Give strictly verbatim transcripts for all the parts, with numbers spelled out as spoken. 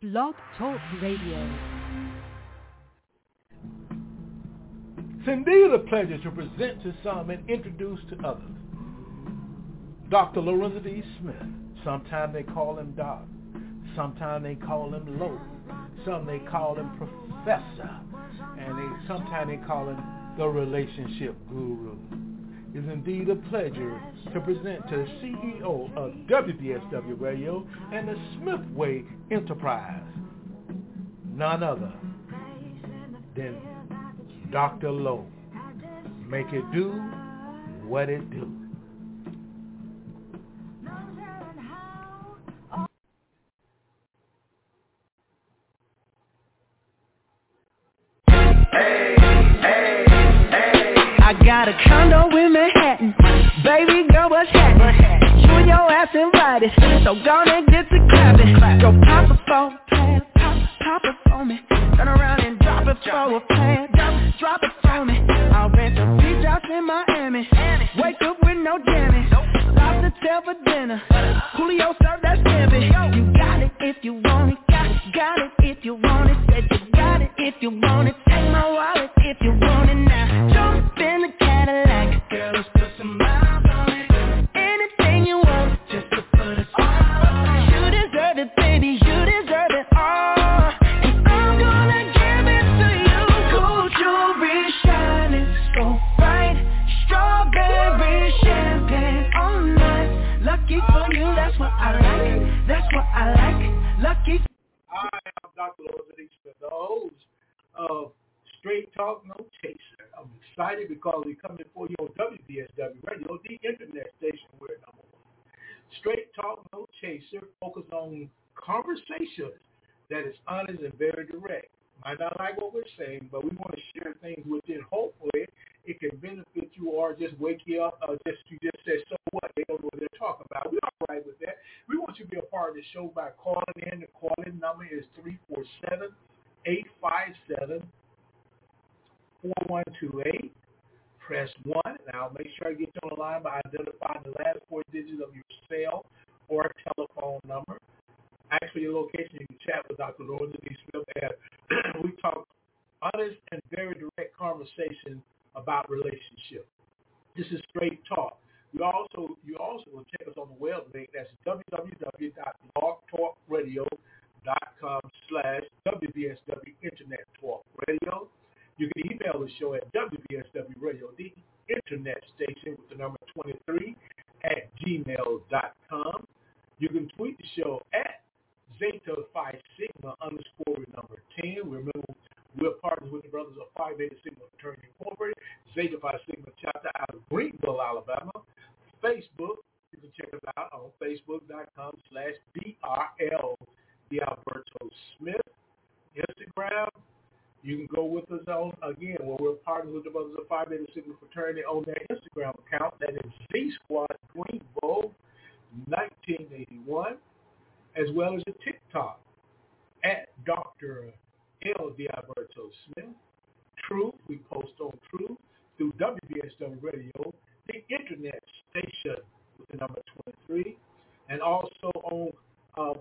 Blog Talk Radio. It's indeed a pleasure to present to some and introduce to others Doctor Lorenzo D. Smith. Sometimes they call him Doc. Sometimes they call him Lo. Some they call him Professor. And they sometimes they call him the Relationship Guru. It's indeed a pleasure to present to the C E O of W B S W Radio and the Smith Way Enterprise, none other than Doctor Lo. Make it do what it do. I got a condo in Manhattan. Baby girl, what's happening? You and your ass invited, so gonna get to clapping. Go pop it for a plan, pop, pop it for me. Turn around and drop it for a plan, drop, drop it for me. I'll rent a beach house in Miami. Wake up with no jamming. Lobster tail for dinner. Julio served that scampi. You got it if you want it. Got, got it if you want it. Said you got it if you want it. Take my wallet if you want it now. Jump in the Cadillac. Girl, let's put some miles on it. Anything you want, just to put a smile on it. You deserve it, baby. You deserve it all. And I'm gonna give it to you. Gold jewelry shining so bright. Strawberry champagne all night. Lucky for you, that's what I like. That's what I like. Lucky. I am Doctor Lorenzo D. Smith, the host of Straight Talk, No Chaser. I'm excited because we come before you on W B S W Radio, the internet station where number one. Straight Talk, No Chaser, focus on conversations that is honest and very direct. Might not like what we're saying, but we want to share things with it. Hopefully, it can benefit you or just wake you up. Or just you just say, so what? They don't know what they're talking about. We're all right with that. We want you to be a part of the show by calling in. The call-in number is three four seven, eight five seven, four one two eight. Press one. Now, make sure I get you on the line by identifying the last four digits of your cell or telephone number. Actually, your location, you can chat with Doctor Lorenzo D. Smith, and we talk honest and very direct conversation about relationships. This is straight talk. We also, you also will check us on the web link. That's www.blogtalkradio.com slash WBSW Internet Talk Radio. You can email the show at W B S W Radio, the internet station with the number twenty-three at gmail dot com. You can tweet the show at Zeta Phi Sigma underscore number ten. Remember, we're partners with the Brothers of Phi Beta Sigma Fraternity Incorporated, Zeta Phi Sigma chapter out of Greenville, Alabama. Facebook, you can check us out on facebook.com slash BRL Alberto Smith. Instagram, you can go with us on, again, where we're partners with the Brothers of Phi Beta Sigma Fraternity on their Instagram account. That is Z Squad Greenville nineteen eighty-one. As well as a TikTok at Doctor L. Alberto Smith. Truth, we post on Truth through W B S W Radio, the internet station with the number twenty-three, and also on uh,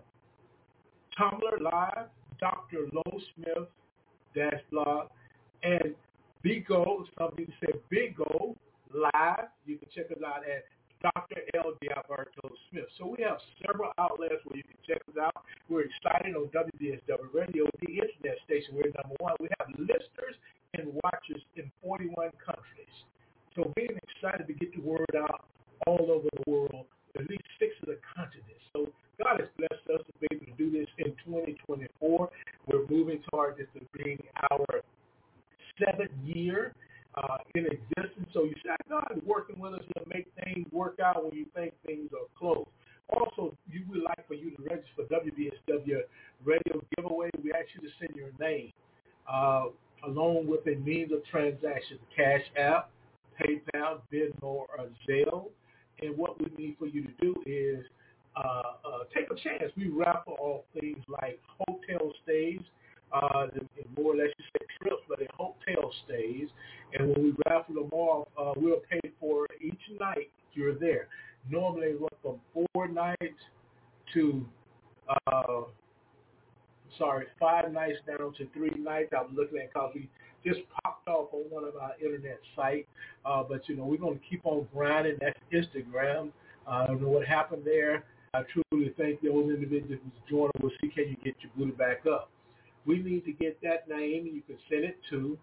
Tumblr Live, Doctor Lo Smith dash blog, and Bigo, some people say Bigo Live. You can check us out at Doctor L. Alberto Smith. So we have several outlets where you can check us out. We're excited on W B S W Radio, the internet station. We're number one. We have listeners and watchers in forty-one countries. So being excited to get the word out all over the world, at least six of the continents. So God has blessed us to be able to do this in twenty twenty-four. We're moving toward this to being our seventh year Uh, in existence. So you say, God is working with us to make things work out when you think things are close. Also, you would like for you to register for W B S W Radio giveaway. We ask you to send your name uh, along with a means of transaction, Cash App, PayPal, Venmo, or Zelle. And what we need for you to do is uh, uh, take a chance. We raffle off things like hotel stays, uh, more or less you say trips, but in hotel stays. And when we raffle them off, uh, we'll pay for each night you're there. Normally run from four nights to uh, sorry, five nights down to three nights. I was looking at because we just popped off on one of our internet sites. Uh, but, you know, we're going to keep on grinding. That's Instagram. Uh, I don't know what happened there. I truly think those individuals joining will see can you get your booty back up. We need to get that name. You can send it to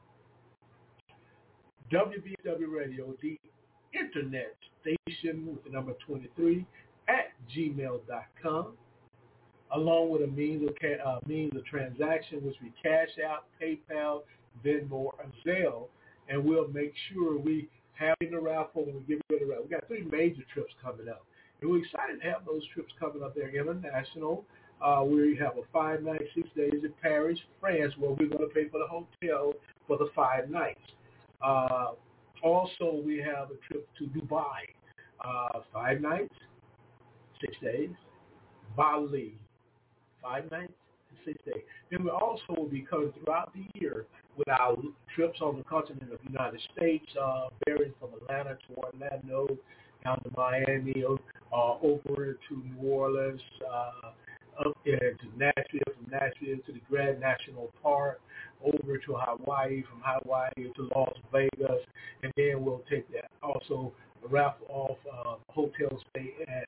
W B S W Radio, the internet station with the number twenty-three at gmail dot com, along with a means of uh, means of transaction, which we Cash Out, PayPal, Venmo, or Zelle, and we'll make sure we have in the raffle when we give it a raffle. We got three major trips coming up, and we're excited to have those trips coming up there international. Uh, we have a five night, six days in Paris, France, where we're going to pay for the hotel for the five nights. Uh, also, we have a trip to Dubai, uh, five nights, six days. Bali, five nights and six days. Then we also will be coming throughout the year with our trips on the continent of the United States, uh, varying from Atlanta to Orlando, down to Miami, uh, over to New Orleans, uh, up there to Nashville, from Nashville to the Grand National Park, over to Hawaii, from Hawaii to Las Vegas, and then we'll take that also raffle off uh, hotel stay at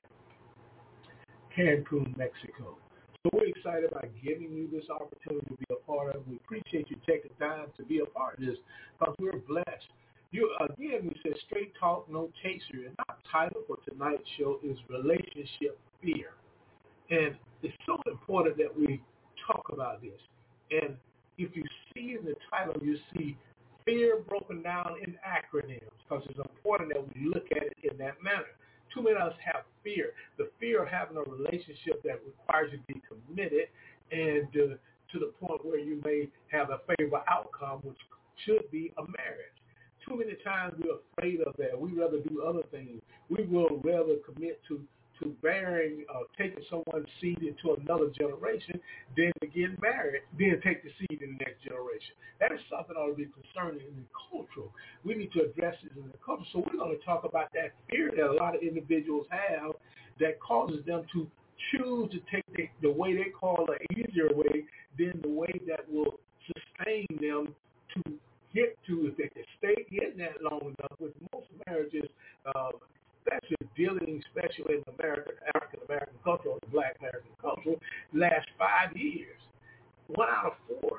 Cancun, Mexico. So we're excited about giving you this opportunity to be a part of it. We appreciate you taking time to be a part of this because we're blessed. You again, we said straight talk, no chaser. And our title for tonight's show is Relationship Fear. And it's so important that we talk about this. And if you see in the title, you see fear broken down in acronyms because it's important that we look at it in that manner. Too many of us have fear. The fear of having a relationship that requires you to be committed and uh, to the point where you may have a favorable outcome, which should be a marriage. Too many times we're afraid of that. We rather do other things. We will rather commit to to bearing, uh, taking someone's seed into another generation than to get married, then take the seed in the next generation. That is something that ought to be concerning in the cultural. We need to address it in the culture. So we're going to talk about that fear that a lot of individuals have that causes them to choose to take the, the way they call the easier way than the way that will sustain them to get to, if they can stay in that long enough, with most marriages, uh, especially dealing, especially in American, African-American culture or the Black American culture, last five years. One out of four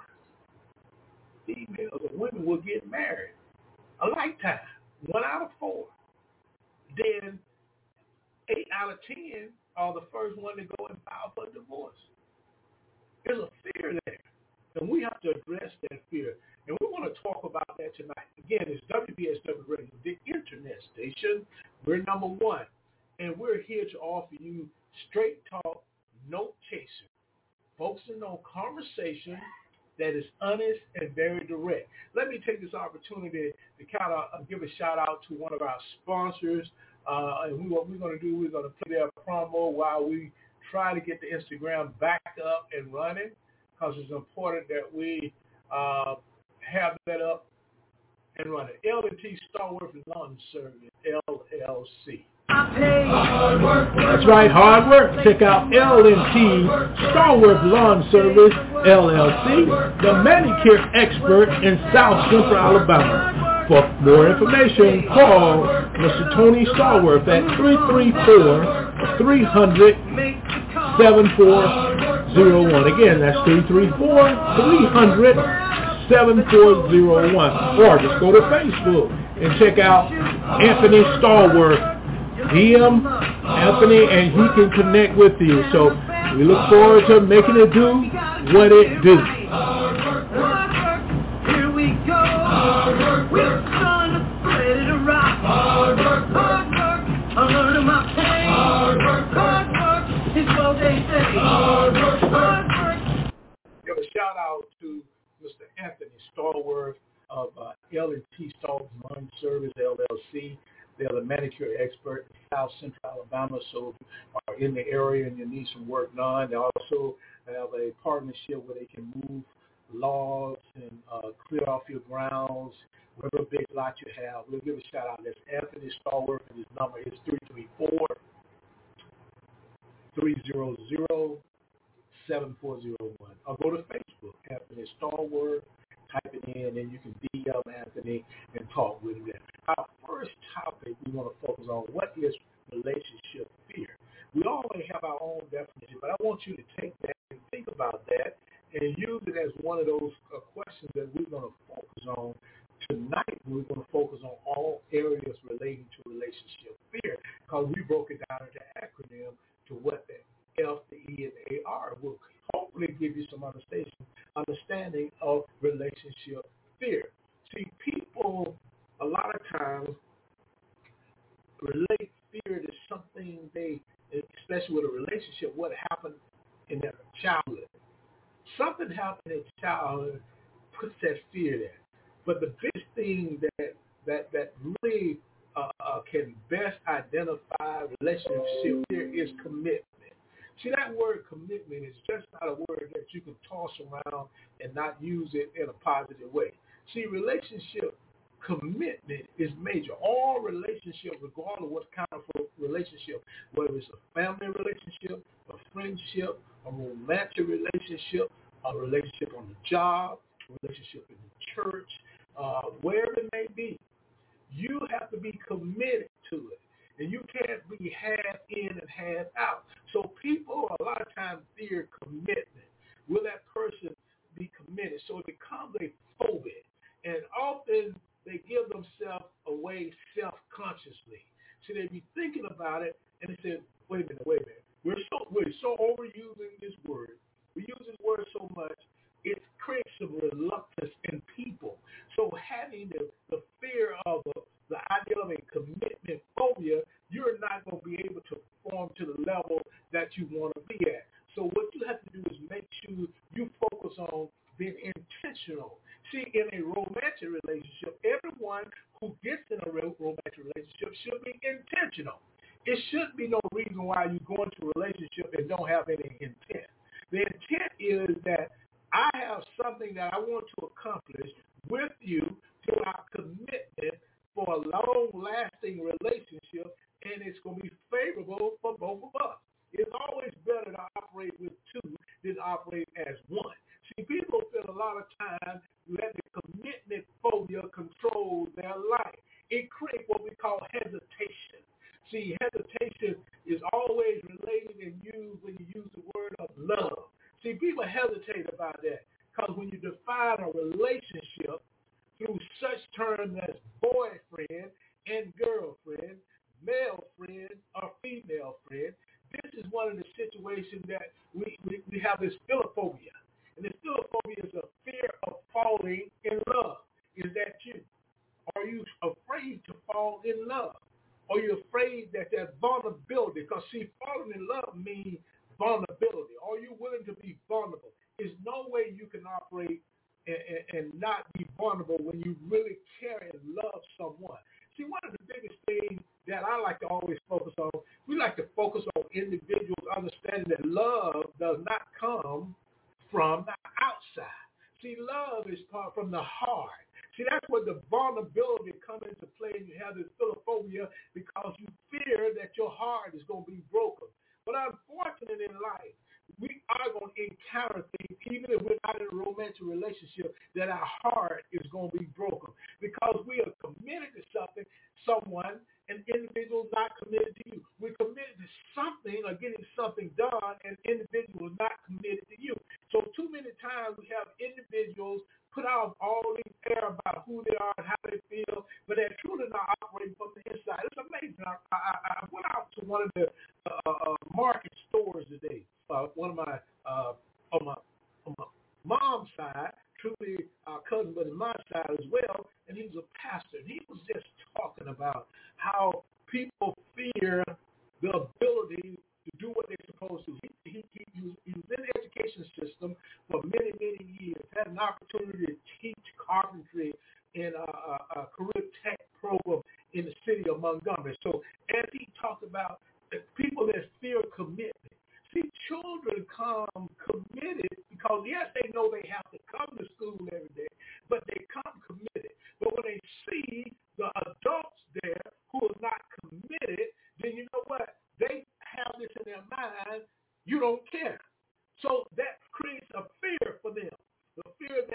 females or women will get married a lifetime. One out of four. Then eight out of ten are the first one to go and file for divorce. There's a fear there, and we have to address that fear. And we want to talk about that tonight. Again, it's W B S W Radio, the internet station. We're number one. And we're here to offer you straight talk, no chaser, focusing on conversation that is honest and very direct. Let me take this opportunity to kind of give a shout out to one of our sponsors. Uh, and we, what we're going to do, we're going to play their promo while we try to get the Instagram back up and running, because it's important that we uh, have that up and running. L and T Starworth Lawn Service, L L C. That's right, hard work. Check out L and T Starworth Lawn Service, L L C, the manicure expert in South Central Alabama. For more information, call Mister Tony Starworth at three three four, three hundred, seven four zero one. Again, that's three three four, three hundred, seven four zero one. Or just go to Facebook and check out Anthony Starworth. D M Anthony, and he can connect with you. So we look forward to making it do what it do. Here we go. We're ready to rock. Hard work, hard work. I'm learning my pain. Hard work, hard work. It's what they say. Hard work, hard work. Give a shout out to Mister Anthony Starworth of uh, L and T Starworth Lawn Service, L L C. They're the manicure expert in South Central Alabama, so if you are in the area and you need some work done, they also have a partnership where they can move logs and uh, clear off your grounds, whatever big lot you have. We'll give a shout out. That's Anthony Starworth, and his number is three three four, three hundred, seven four zero one. Or go to Facebook, Anthony Stallworth, type it in, and you can D M Anthony and talk with him there. Our first topic we want to focus on, what is relationship fear? We always have our own definition, but I want you to take that and think about that and use it as one of those uh, questions that we're going to focus on tonight. We're going to focus on all areas relating to relationship fear, because we broke it down into acronym to what the F, the E, and the A are. Will hopefully give you some understanding, understanding of relationship fear. See, people a lot of times relate fear to something they, especially with a relationship, what happened in their childhood. Something happened in childhood puts that fear there. But the biggest thing that that that really uh, uh, can best identify relationship fear is commitment. See, that word commitment is just not a word that you can toss around and not use it in a positive way. See, relationship commitment is major. All relationships, regardless of what kind of relationship, whether it's a family relationship, a friendship, a romantic relationship, a relationship on the job, a relationship in the church, uh, wherever it may be, you have to be committed to it. And you can't be half in and half out. So people a lot of times fear commitment. Will that person be committed? So it becomes a phobia. And often they give themselves away self-consciously. So they be thinking about it and they say, wait a minute, wait a minute. We're so, we're so overusing this word. We use this word so much, it creates some reluctance in people. So having the, the fear of a, the idea of a commitment phobia, you're not going to be able to perform to the level that you want to be at. So what you have to do is make sure you focus on being intentional. See, in a romantic relationship, everyone who gets in a romantic relationship should be intentional. It shouldn't be no reason why you go into a relationship and don't have any intent. The intent is that I have something that I want to accomplish with you through our commitment for a long-lasting relationship, and it's going to be favorable for both of us. It's always better to operate with two than operate as one. See, people spend a lot of time letting the commitment phobia control their life. It creates what we call hesitation. See, hesitation is always related and used when you use the word of love. See, people hesitate about that because when you define a relationship through such terms as boyfriend and girlfriend, male friend or female friend, this is one of the situations that we, we, we have this philophobia. And this philophobia is a fear of falling in love. Is that you? Are you afraid to fall in love? Are you afraid that that vulnerability, because see, falling in love means vulnerability. Are you willing to be vulnerable? There's no way you can operate and, and, and not be vulnerable when you really care and love someone. See, one of the biggest things that I like to always focus on, we like to focus on individuals understanding that love does not come from the outside. See, love is part from the heart. See, that's where the vulnerability comes into play, and you have this philophobia because you fear that your heart is going to be broken. But unfortunately in life, we are going to encounter things, even if we're not in a romantic relationship, that our heart is going to be broken because we are committed to something, someone, an individual not committed to you. We're committed to something or getting something done, and individual is not committed to you. So too many times we have individuals put out all these air about who they are and how they feel, but they're truly not operating from the inside. It's amazing. I, I, I went out to one of the uh, uh, market stores today. Uh, one of my, uh, on my, on my mom's side, truly our cousin, but on my side as well, and he was a pastor. And he was just talking about how people fear the ability to do what they're supposed to. He, he, he, he, was, he was in the education system for many, many years, had an opportunity to teach carpentry in a, a, a career tech program in the city of Montgomery. So as he talked about the people that fear commitment, see, children come committed because, yes, they know they have to come to school every day, but they come committed. But when they see the adults there who are not committed, then you know what? They have this in their mind, you don't care. So they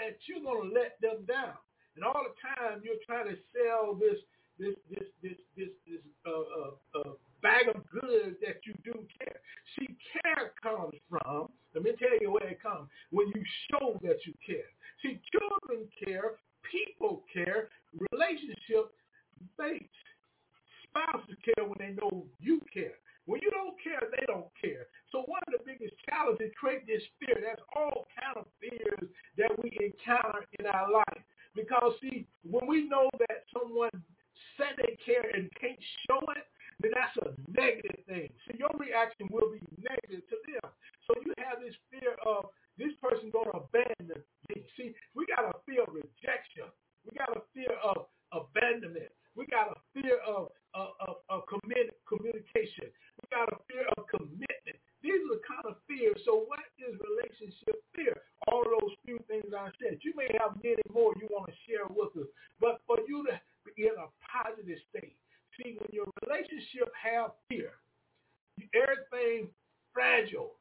that you're going to let them down. And all the time you're trying to sell this this this this this this uh, uh, uh, bag of goods that you do care. See, care comes from, let me tell you where it comes, when you show that you care. See, children care, people care, relationship mates, spouses care when they know you care. When you don't care, they don't care. So one of the biggest challenges is create this fear. That's all kind of fears that we encounter in our life. Because, see, when we know that someone said they care and can't show it, then that's a negative thing. So your reaction will be negative to them. So you have this fear of this person going to abandon me. See, we got a fear of rejection. We got a fear of abandonment. We got a fear of, of, of, of commit, communication. We got a fear of commitment. These are the kind of fears. So what is relationship fear? All of those few things I said. You may have many more you want to share with us. But for you to be in a positive state, see, when your relationship have fear, everything fragile,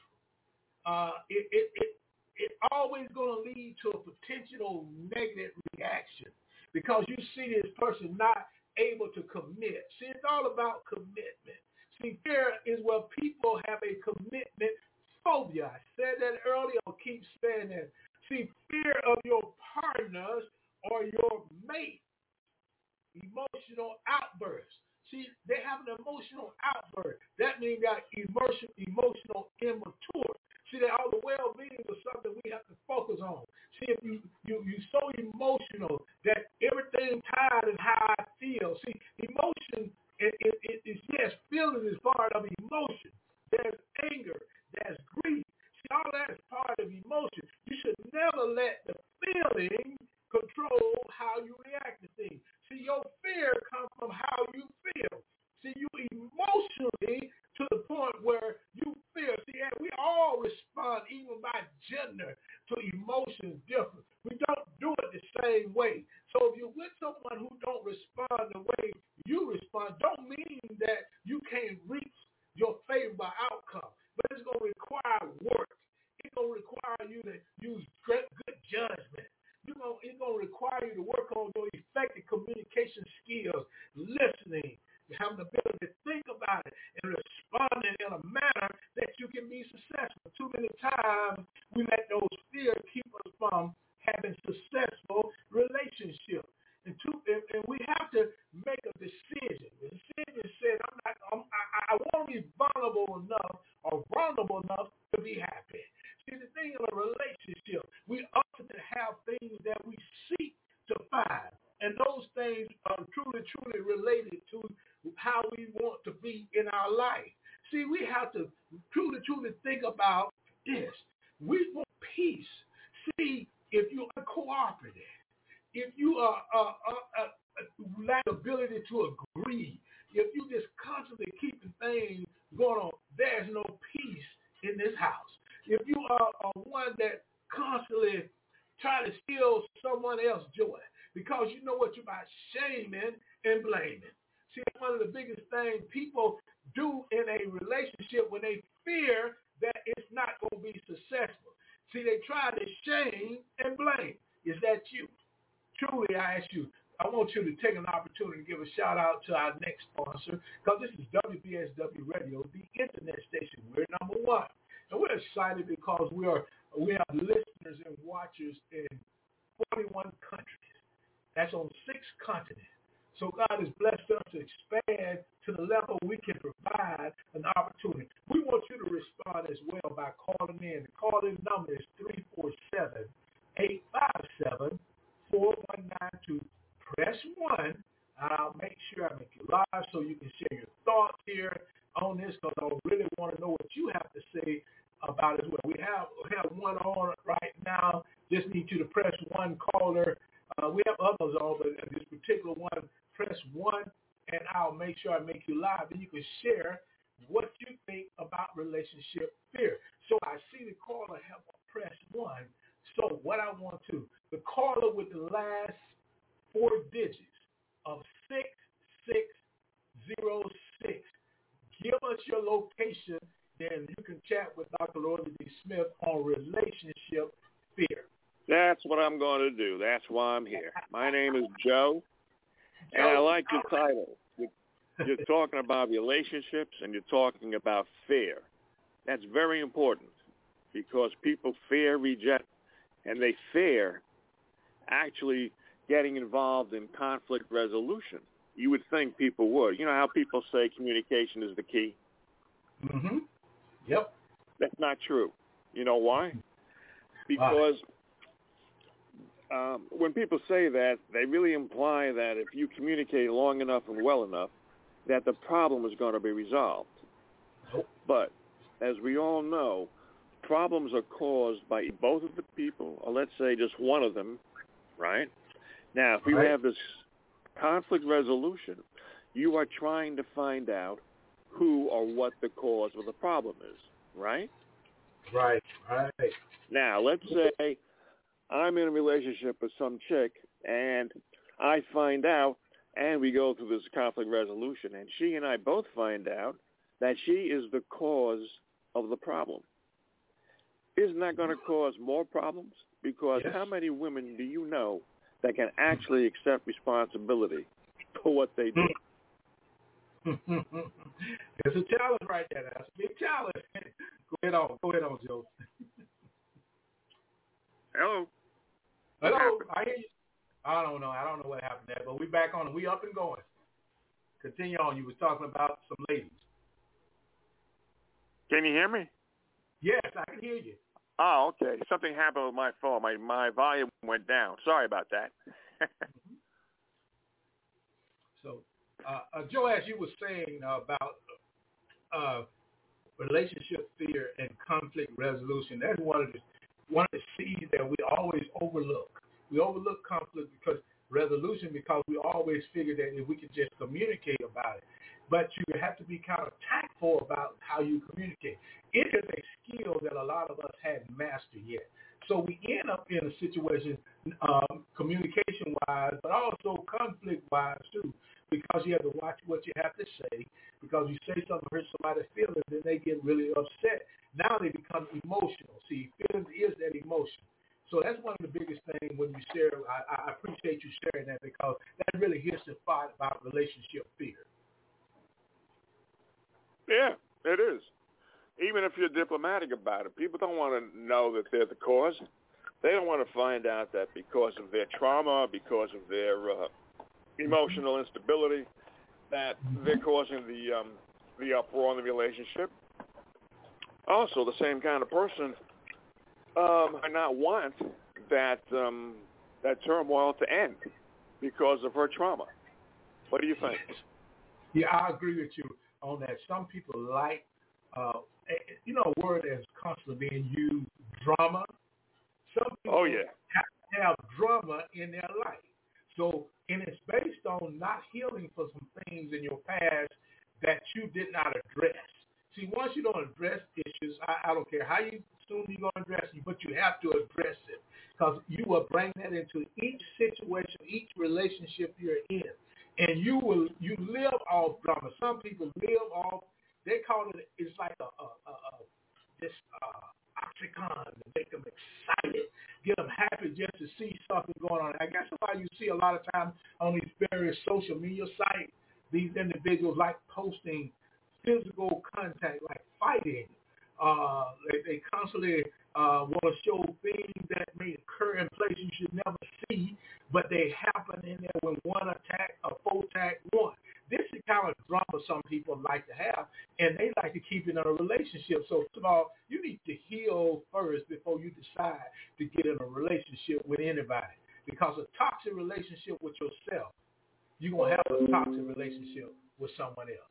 uh, it, it, it, it always going to lead to a potential negative reaction because you see this person not able to commit. See, it's all about commitment. See, fear is where people have a commitment phobia. I said that earlier. I'll keep saying that. See, fear of your partners or your mate, emotional outbursts. See, they have an emotional outburst. That means that emotion, emotional immature. See, that all the well-being is something we have to focus on. See, if you you you so emotional that everything tied is how I feel. See, emotion is it, it, it, yes, feeling is part of emotion. There's anger, there's grief. See, all that is part of emotion. You should never let the feeling control how you react to things. See, your fear comes from how you feel. See, you emotionally to the point where you feel. See, and we all respond, even by gender, to emotions different. We don't do it the same way. So if you're with someone who don't respond the way you respond, don't mean that you can't reach your favorable outcome. But it's going to require work. It's going to require you to use great, good judgment. You know, it's going to require you to work on your effective communication skills, listening, having the ability to think about it, and responding in a manner that you can be successful. Too many times we let those fears keep us from having successful relationships. And, two, and, and we have to make a decision. The decision said, I'm not, I'm, I, I want to be vulnerable enough or vulnerable enough to be happy. See, the thing in a relationship, we often have things that we seek to find. And those things are truly, truly related to how we want to be in our life. See, we have to truly, truly think about this. We want peace. See, if you are cooperative, if you are uh, uh, uh, lack ability to agree, if you just constantly keeping things going on, there's no peace in this house. If you are, are one that constantly try to steal someone else's joy because you know what you're about shaming and blaming. See, one of the biggest things people do in a relationship when they fear that it's not going to be successful. See, they try to shame and blame. Is that you? Truly, I ask you, I want you to take an opportunity to give a shout out to our next sponsor because this is W B S W Radio, the internet station. We're number one. And we're excited because we are we have listeners and watchers in forty-one countries. That's on six continents. So God has blessed us to expand to the level we can provide an opportunity. We want you to respond as well by calling in. The call-in number is three four seven, eight five seven, four one nine two. Press one. I'll make sure I make you live so you can share your thoughts here on this because I really want to know what you have to say about it as well. We have, we have one on right now. Just need you to press one caller. Uh, we have others on, but this particular one, press one, and I'll make sure I make you live. And you can share what you think about relationship fear. So I see the caller have press one. So what I want to, the caller with the last four digits of six six zero six, give us your location, then you can chat with Doctor Loyalty Smith on relationship fear. That's what I'm going to do. That's why I'm here. My name is Joe, and I like your title. You're, you're talking about relationships, and you're talking about fear. That's very important because people fear rejection, and they fear actually getting involved in conflict resolution. You would think people would. You know how people say communication is the key? Mm-hmm. Yep. That's not true. You know why? Because um, when people say that, they really imply that if you communicate long enough and well enough, that the problem is going to be resolved. Nope. But as we all know, problems are caused by both of the people, or let's say just one of them, right? Now, if you right. have this conflict resolution, you are trying to find out who or what the cause of the problem is, right? Right, right. Now, let's say I'm in a relationship with some chick, and I find out, and we go through this conflict resolution, and she and I both find out that she is the cause of the problem. Isn't that going to cause more problems? Because yes. how many women do you know that can actually accept responsibility for what they do? It's a challenge right there. That's a big challenge. Go ahead on. Go ahead on, Joe. Hello. Hello. I hear you. I don't know. I don't know what happened there, but we back on. We up and going. Continue on. You was talking about some ladies. Can you hear me? Yes, I can hear you. Oh, okay. Something happened with my phone. My my volume went down. Sorry about that. mm-hmm. So, uh, uh, Joe, as you were saying uh, about uh, relationship fear and conflict resolution, that's one of the one of the C's that we always overlook. We overlook conflict because resolution because we always figure that if we could just communicate about it. But you have to be kind of tactful about how you communicate. It is a skill that a lot of us haven't mastered yet. So we end up in a situation, um, communication-wise, but also conflict-wise too, because you have to watch what you have to say. Because you say something hurts somebody's feelings, then they get really upset. Now they become emotional. See, feelings is that emotion. So that's one of the biggest things when you share. I, I appreciate you sharing that because that really hits the spot about relationship fear. Yeah, it is. Even if you're diplomatic about it, people don't want to know that they're the cause. They don't want to find out that because of their trauma, because of their uh, emotional instability, that they're causing the um, the uproar in the relationship. Also, the same kind of person um, might not want that um, that turmoil to end because of her trauma. What do you think? Yeah, I agree with you on that. Some people like, uh, you know, a word that's constantly being used, drama. Some people oh, yeah. have to have drama in their life. So, and it's based on not healing for some things in your past that you did not address. See, once you don't address issues, I, I don't care how you soon you're going to address it, but you have to address it because you will bring that into each situation, each relationship you're in. And you will you live off drama. Some people live off. They call it. It's like a, a, a, a this uh, oxycontin to make them excited, get them happy just to see something going on. I guess that's why you see a lot of times on these various social media sites, these individuals like posting physical contact, like fighting. Uh, they, they constantly uh, want to show things that may occur in places you should never see, but they happen in there when one attack, a foe attack one. This is the kind of drama some people like to have, and they like to keep it in a relationship. So, first of all, you need to heal first before you decide to get in a relationship with anybody. Because a toxic relationship with yourself, you're going to have a toxic relationship with someone else.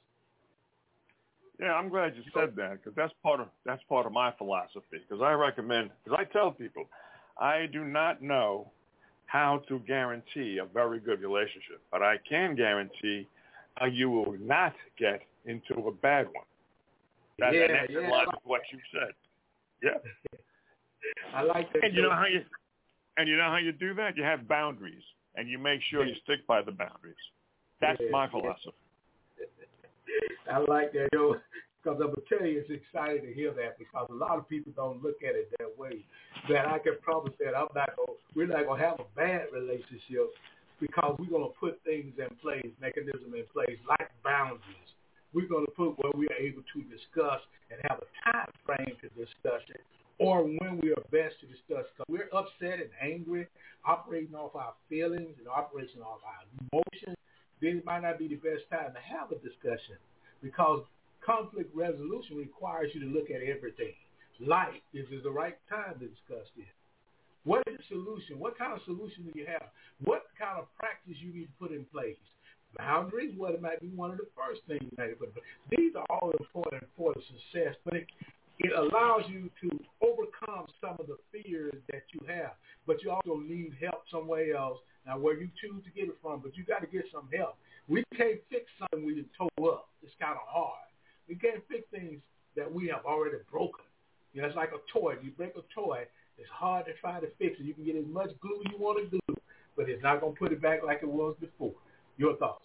Yeah, I'm glad you said that because that's part of that's part of my philosophy. Because I recommend, because I tell people, I do not know how to guarantee a very good relationship, but I can guarantee how you will not get into a bad one. That, yeah, and that's yeah. in line with what you said. Yeah. I like that. And you know how you and you know how you do that? You have boundaries, and you make sure you stick by the boundaries. That's yeah, my philosophy. I like that. Yo, Because I'm going to tell you, it's exciting to hear that because a lot of people don't look at it that way. That I can promise that I'm not going, we're not going to have a bad relationship because we're going to put things in place, mechanism in place, like boundaries. We're going to put where we are able to discuss and have a time frame to discuss it, or when we are best to discuss. Because we're upset and angry, operating off our feelings and operating off our emotions, then it might not be the best time to have a discussion because conflict resolution requires you to look at everything. Like, is this the right time to discuss this? What is the solution? What kind of solution do you have? What kind of practice you need to put in place? Boundaries, well, it might be one of the first things you need to put in place. These are all important for the success, but it, it allows you to overcome some of the fears that you have. But you also need help somewhere else. Now, where you choose to get it from, but you got to get some help. We can't fix something we tore up. It's kind of hard. We can't fix things that we have already broken. You know, it's like a toy. You break a toy, it's hard to try to fix it. You can get as much glue you want to do, but it's not going to put it back like it was before. Your thoughts?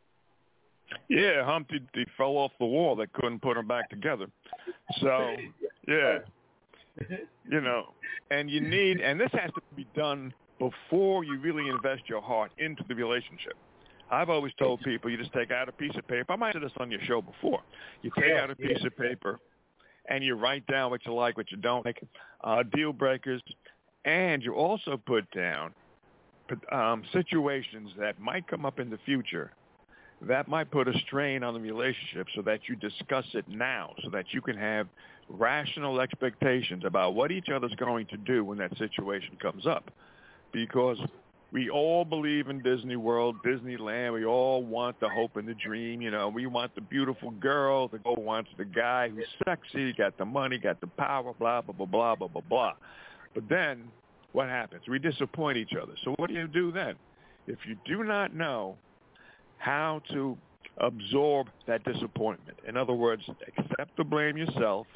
Yeah, Humpty he fell off the wall. They couldn't put him back together. So, yeah, you know, and you need, and this has to be done before you really invest your heart into the relationship. I've always told people you just take out a piece of paper. I might have said this on your show before. You take yeah, out a piece yeah. of paper and you write down what you like, what you don't like, uh, deal breakers, and you also put down um, situations that might come up in the future that might put a strain on the relationship so that you discuss it now so that you can have rational expectations about what each other's going to do when that situation comes up. Because we all believe in Disney World, Disneyland. We all want the hope and the dream. You know, we want the beautiful girl. The girl wants the guy who's sexy, got the money, got the power, blah, blah, blah, blah, blah, blah, blah. But then what happens? We disappoint each other. So what do you do then? If you do not know how to absorb that disappointment, in other words, accept the blame yourself,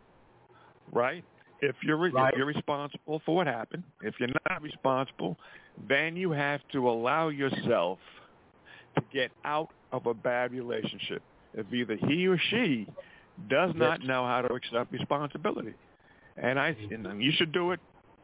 right? If you're, right. if you're responsible for what happened, if you're not responsible, then you have to allow yourself to get out of a bad relationship. If either he or she does not know how to accept responsibility. And I, and you should do it,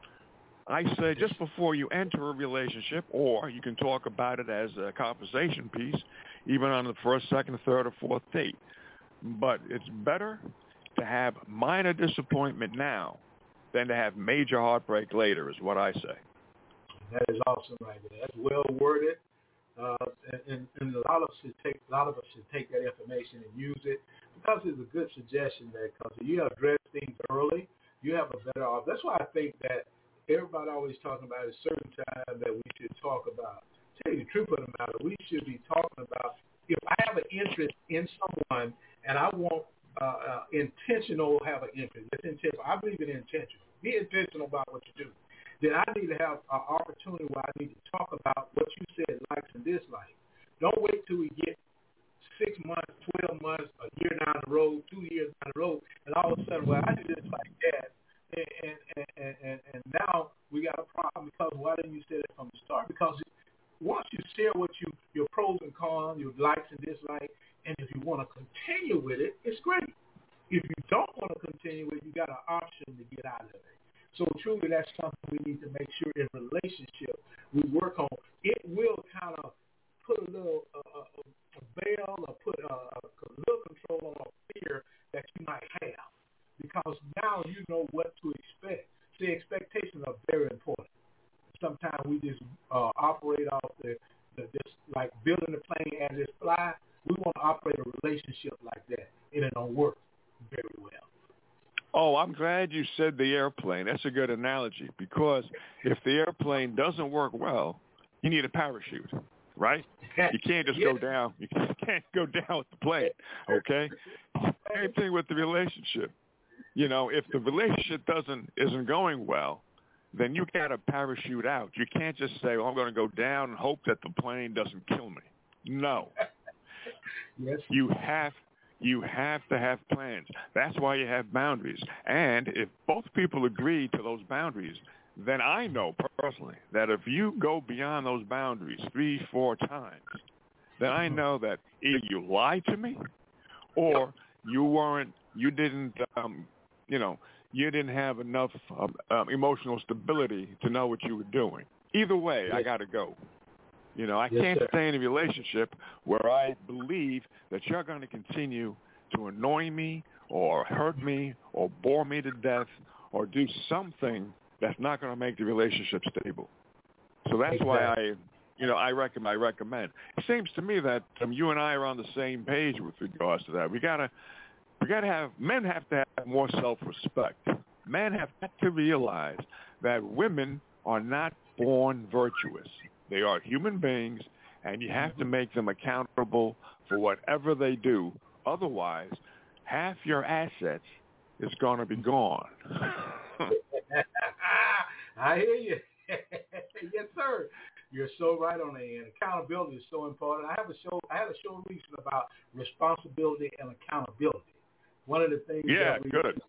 I say, just before you enter a relationship, or you can talk about it as a conversation piece, even on the first, second, third, or fourth date. But it's better to have minor disappointment now than to have major heartbreak later, is what I say. That is awesome right there. That's well worded. Uh, and, and a lot of us should take a lot of us should take that information and use it because it's a good suggestion there. Because if you address things early, you have a better off. That's why I think that everybody always talking about a certain time that we should talk about. Tell you the truth of the matter, we should be talking about if I have an interest in someone and I want uh, uh, intentional have an interest. It's intentional. I believe in intentional. Be intentional about what you do. Then I need to have an opportunity where I need to talk about what you said, likes and dislikes. Don't wait till we get six months, twelve months, a year down the road, two years down the road, and all of a sudden, well, I did this like that, and and, and, and and now we got a problem because why didn't you say that from the start? Because once you share what you, your pros and cons, your likes and dislikes, and if you want to continue with it, it's great. If you don't want to continue with it, you got an option to get out of it. So truly, that's something we need to make sure in relationship we work on. It will kind of put a little uh, a veil or put a, a little control on a fear that you might have because now you know what to expect. See, expectations are very important. Sometimes we just uh, operate off the, the just like building the plane as it fly. We want to operate a relationship like that, and it don't work very well. Oh, I'm glad you said the airplane. That's a good analogy because if the airplane doesn't work well, you need a parachute, right? You can't just yeah. go down. You can't go down with the plane, okay? Same thing with the relationship. You know, if the relationship doesn't isn't going well, then you got to parachute out. You can't just say, well, I'm going to go down and hope that the plane doesn't kill me. No. Yes. You have You have to have plans. That's why you have boundaries. And if both people agree to those boundaries, then I know personally that if you go beyond those boundaries three, four times, then I know that either you lied to me or you weren't you didn't, um, you know, you didn't have enough um, um, emotional stability to know what you were doing. Either way, yes. I got to go. You know, I yes, can't sir. stay in a relationship where I believe that you're going to continue to annoy me or hurt me or bore me to death or do something that's not going to make the relationship stable. So that's exactly. why I, you know, I recommend. I recommend. It seems to me that um, you and I are on the same page with regards to that. We gotta, we gotta have men have to have more self-respect. Men have got to realize that women are not born virtuous. They are human beings, and you have to make them accountable for whatever they do. Otherwise, half your assets is going to be gone. I hear you. Yes, sir. You're so right on that. And accountability is so important. I have a show. I had a show recently about responsibility and accountability. One of the things yeah, that we, good.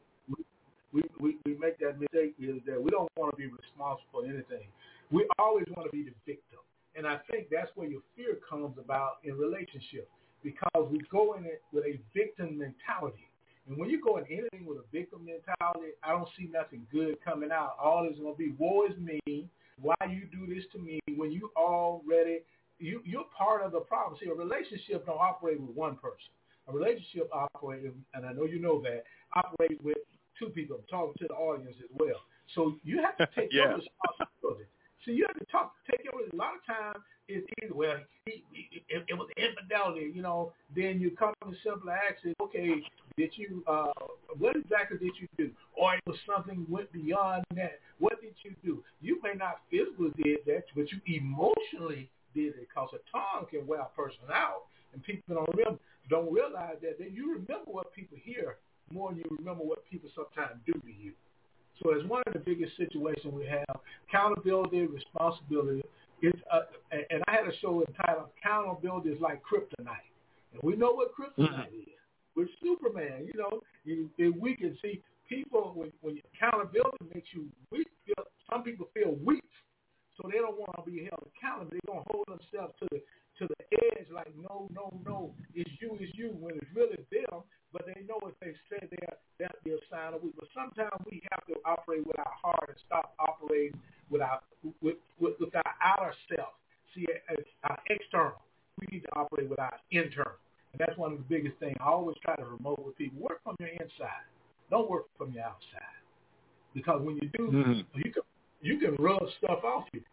We, we we make that mistake is that we don't want to be responsible for anything. We always want to be the victim. And I think that's where your fear comes about in relationships, because we go in it with a victim mentality. And when you go in anything with a victim mentality, I don't see nothing good coming out. All is going to be, woe is me. Why you do this to me when you already, you, you're part of the problem. See, a relationship don't operate with one person. A relationship operates, and I know you know that, operates with two people. I'm talking to the audience as well. So you have to take yeah. your responsibility. So you have to talk, take your, a lot of times it's either, well, he, he, it, it was infidelity, you know, then you come to simple action, okay, did you, uh, what exactly did you do? Or it was something went beyond that. What did you do? You may not physically did that, but you emotionally did it, because a tongue can wear a person out, and people don't remember, don't realize that. Then you remember what people hear more than you remember what people sometimes do to you. So it's one of the biggest situations we have. Accountability, responsibility. It's uh, and I had a show entitled "Accountability is like Kryptonite," and we know what Kryptonite mm-hmm. is. We're Superman, you know. You, we can see people when, when accountability makes you weak. Feel, some people feel weak, so they don't want to be held accountable. They're gonna hold themselves to the to the edge, like no, no, no. It's you, it's you. When it's really them. But they know if they say they're, that'll be a sign of weakness. But sometimes we have to operate with our heart and stop operating with our with, with, with our outer self. See, our external. We need to operate with our internal. And that's one of the biggest things. I always try to promote with people. Work from your inside. Don't work from your outside. Because when you do, mm-hmm. you can you can rub stuff off you.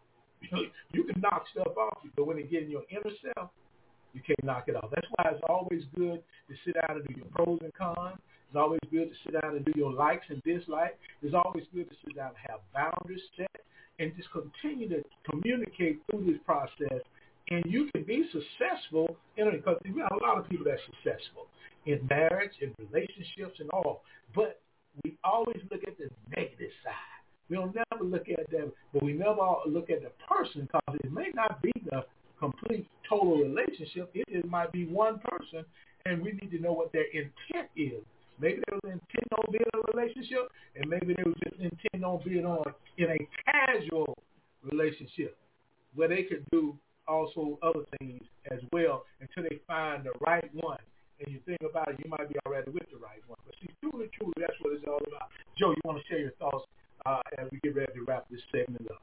You can knock stuff off you. But when it gets in your inner self, you can't knock it off. That's why it's always good to sit down and do your pros and cons. It's always good to sit down and do your likes and dislikes. It's always good to sit down and have boundaries set and just continue to communicate through this process. And you can be successful in it, because we have a lot of people that are successful in marriage, in relationships, and all. But we always look at the negative side. We don't never look at them, but we never look at the person, because it may not be the complete total relationship. It, it might be one person, and we need to know what their intent is. Maybe they were intent on being in a relationship, and maybe they were just intent on being on in a casual relationship where they could do also other things as well until they find the right one. And you think about it, you might be already with the right one. But see, truly, truly, that's what it's all about. Joe, you want to share your thoughts uh, as we get ready to wrap this segment up?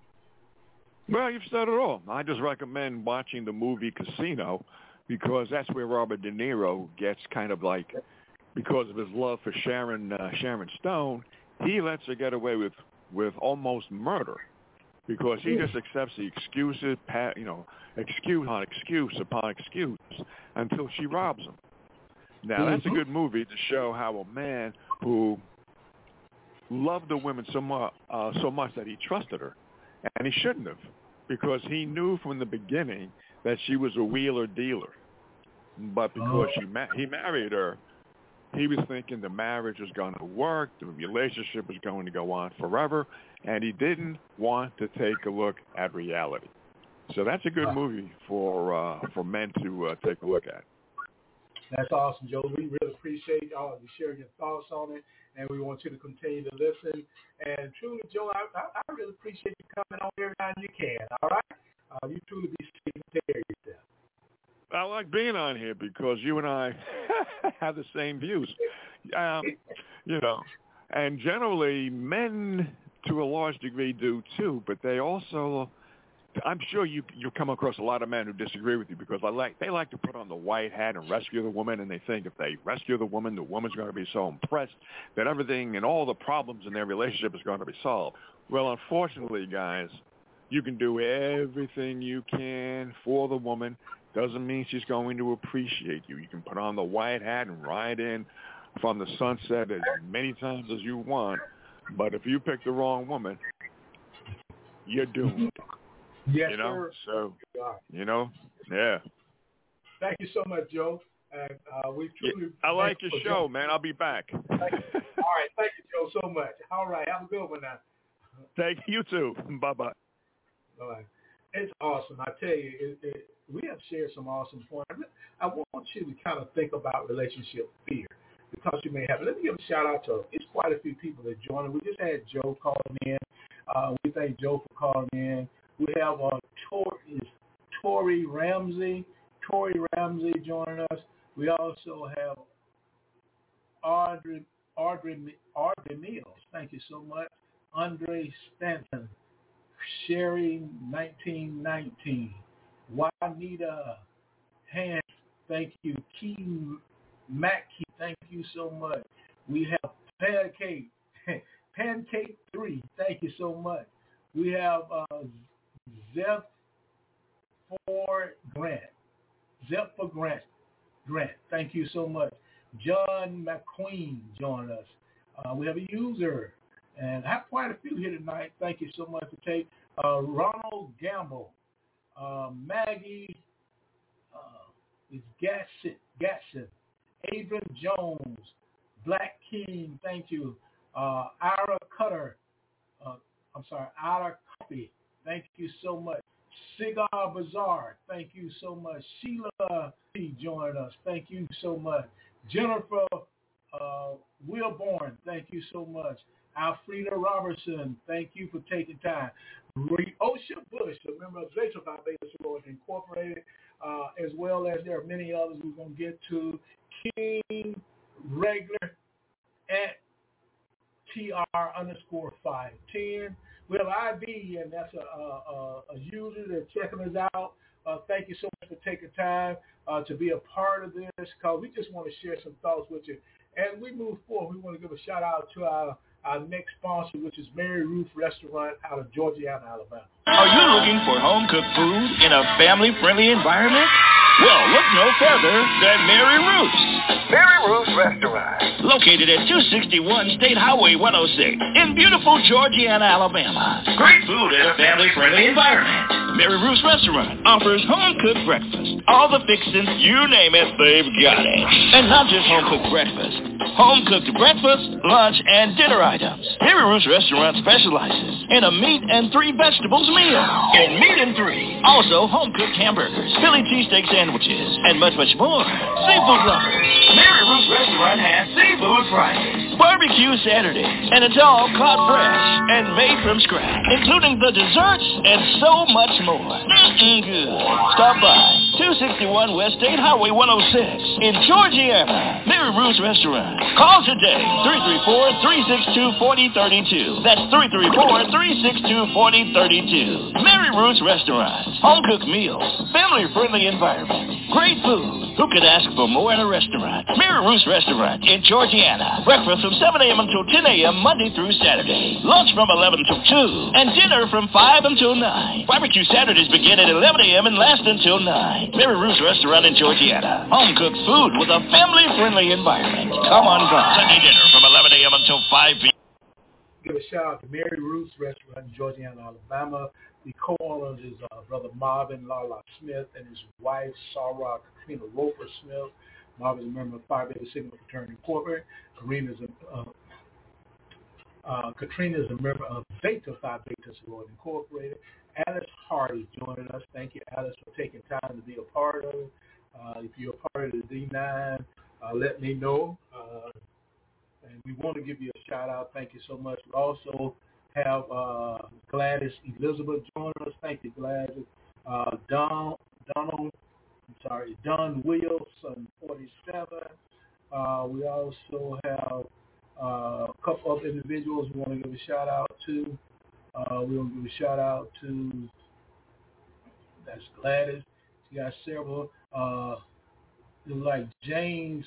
Well, you've said it all. I just recommend watching the movie Casino, because that's where Robert De Niro gets kind of like, because of his love for Sharon uh, Sharon Stone, he lets her get away with, with almost murder, because he just accepts the excuses, you know, excuse upon excuse upon excuse until she robs him. Now, mm-hmm. that's a good movie to show how a man who loved the woman so much, uh, so much that he trusted her. And he shouldn't have, because he knew from the beginning that she was a wheeler dealer. But because she ma- he married her, he was thinking the marriage was going to work, the relationship was going to go on forever, and he didn't want to take a look at reality. So that's a good movie for uh, for men to uh, take a look at. That's awesome, Joe. We really appreciate all of you sharing your thoughts on it, and we want you to continue to listen. And truly, Joe, I, I, I really appreciate you coming on every time you can, all right? Uh, you truly be safe and take care of yourself. I like being on here because you and I have the same views. um, you know, and generally men to a large degree do too, but they also, I'm sure you you come across a lot of men who disagree with you because I like they like to put on the white hat and rescue the woman, and they think if they rescue the woman, the woman's going to be so impressed that everything and all the problems in their relationship is going to be solved. Well, unfortunately, guys, you can do everything you can for the woman. Doesn't mean she's going to appreciate you. You can put on the white hat and ride in from the sunset as many times as you want, but if you pick the wrong woman, you're doomed. Yes, you know, sir. so, you know, yeah. Thank you so much, Joe. And uh, we truly. Yeah, I like your show, Joe. man. I'll be back. Thank you. All right, thank you, Joe, so much. All right, have a good one now. Thank you too. Bye bye. All right, it's awesome. I tell you, it, it, we have shared some awesome points. I want you to kind of think about relationship fear because you may have. Let me give a shout out to. It's quite a few people that joined. We just had Joe calling in. Uh, we thank Joe for calling in. We have uh, Tori, Tori Ramsey, Tori Ramsey joining us. We also have Audrey, Audrey, Audrey Mills. Thank you so much. Andre Stanton, Sherry nineteen nineteen, Juanita Hans. Thank you. Keaton Mackey. Thank you so much. We have Pancake, Pancake three. Thank you so much. We have uh, Zeph for Grant. Zeph for Grant. Grant. Thank you so much. John McQueen joined us. Uh, we have a user, and I have quite a few here tonight. Thank you so much for taking. Uh, Ronald Gamble, uh, Maggie uh, is Gatson, Gatson, Adrian Jones, Black King. Thank you. Uh, Ira Cutter. Uh, I'm sorry, Ira Coffee. Thank you so much. Cigar Bazaar. Thank you so much. Sheila P. joined us. Thank you so much. Jennifer uh, Wilborn. Thank you so much. Alfreda Robertson. Thank you for taking time. Osha Bush, a member of Zeta Phi Beta Sorority Incorporated, uh, as well as there are many others we're going to get to. King Regular at T R underscore five ten. We have I B, and that's a, a, a user that's checking us out. Uh, thank you so much for taking time uh, to be a part of this, because we just want to share some thoughts with you. As we move forward, we want to give a shout-out to our, our next sponsor, which is Mary Ruth Restaurant out of Georgiana, Alabama. Are you looking for home-cooked food in a family-friendly environment? Well, look no further than Mary Ruth's. Mary Ruth's Restaurant. Located at two sixty-one State Highway one oh six in beautiful Georgiana, Alabama. Great food in a family-friendly environment. Mary Ruth's Restaurant offers home-cooked breakfast. All the fixings, you name it, they've got it. And not just home-cooked breakfast. Home-cooked breakfast, lunch, and dinner items. Mary Ruth's Restaurant specializes in a meat and three vegetables meal. In meat and three. Also, home-cooked hamburgers, Philly cheesesteak sandwiches, and much, much more. Seafood lovers. Mary Ruth's Restaurant has Seafood Fridays, Barbecue Saturday, and it's all caught fresh and made from scratch, including the desserts and so much more. Mm-mm good. Stop by two sixty-one West State Highway one oh six in Georgiana. Mary Ruth's Restaurant. Call today, three three four, three six two, four oh three two. That's three three four, three six two, four oh three two. Mary Ruth's Restaurant. Home-cooked meals, family-friendly environment, great food. Who could ask for more in a restaurant? Mary Ruth's Restaurant in Georgiana. Breakfast from seven a.m. until ten a.m. Monday through Saturday. Lunch from eleven till two. And dinner from five until nine. Barbecue Saturdays begin at eleven a.m. and last until nine. Mary Ruth's Restaurant in Georgiana. Home-cooked food with a family-friendly environment. Come on by. Sunday dinner from eleven a.m. until five p.m. Give a shout out to Mary Ruth's Restaurant in Georgiana, Alabama. The co-owners is uh, Brother Marvin Lala Smith and his wife, Sarah Katrina Roper Smith. Marvin is a member of Phi Beta Sigma Fraternity Incorporated. Karina is a, uh, uh, Katrina is a member of Zeta Phi Beta Sorority Incorporated. Alice Hardy joining us. Thank you, Alice, for taking time to be a part of it. Uh, if you're a part of the D nine, uh, let me know. Uh, and we want to give you a shout-out. Thank you so much. We also have uh, Gladys Elizabeth joining us. Thank you, Gladys. Uh, Don, Donald, I'm sorry, Don Wilson, forty-seven. Uh, we also have uh, a couple of individuals we want to give a shout out to. Uh, we want to give a shout out to, that's Gladys. She got several, uh, like James,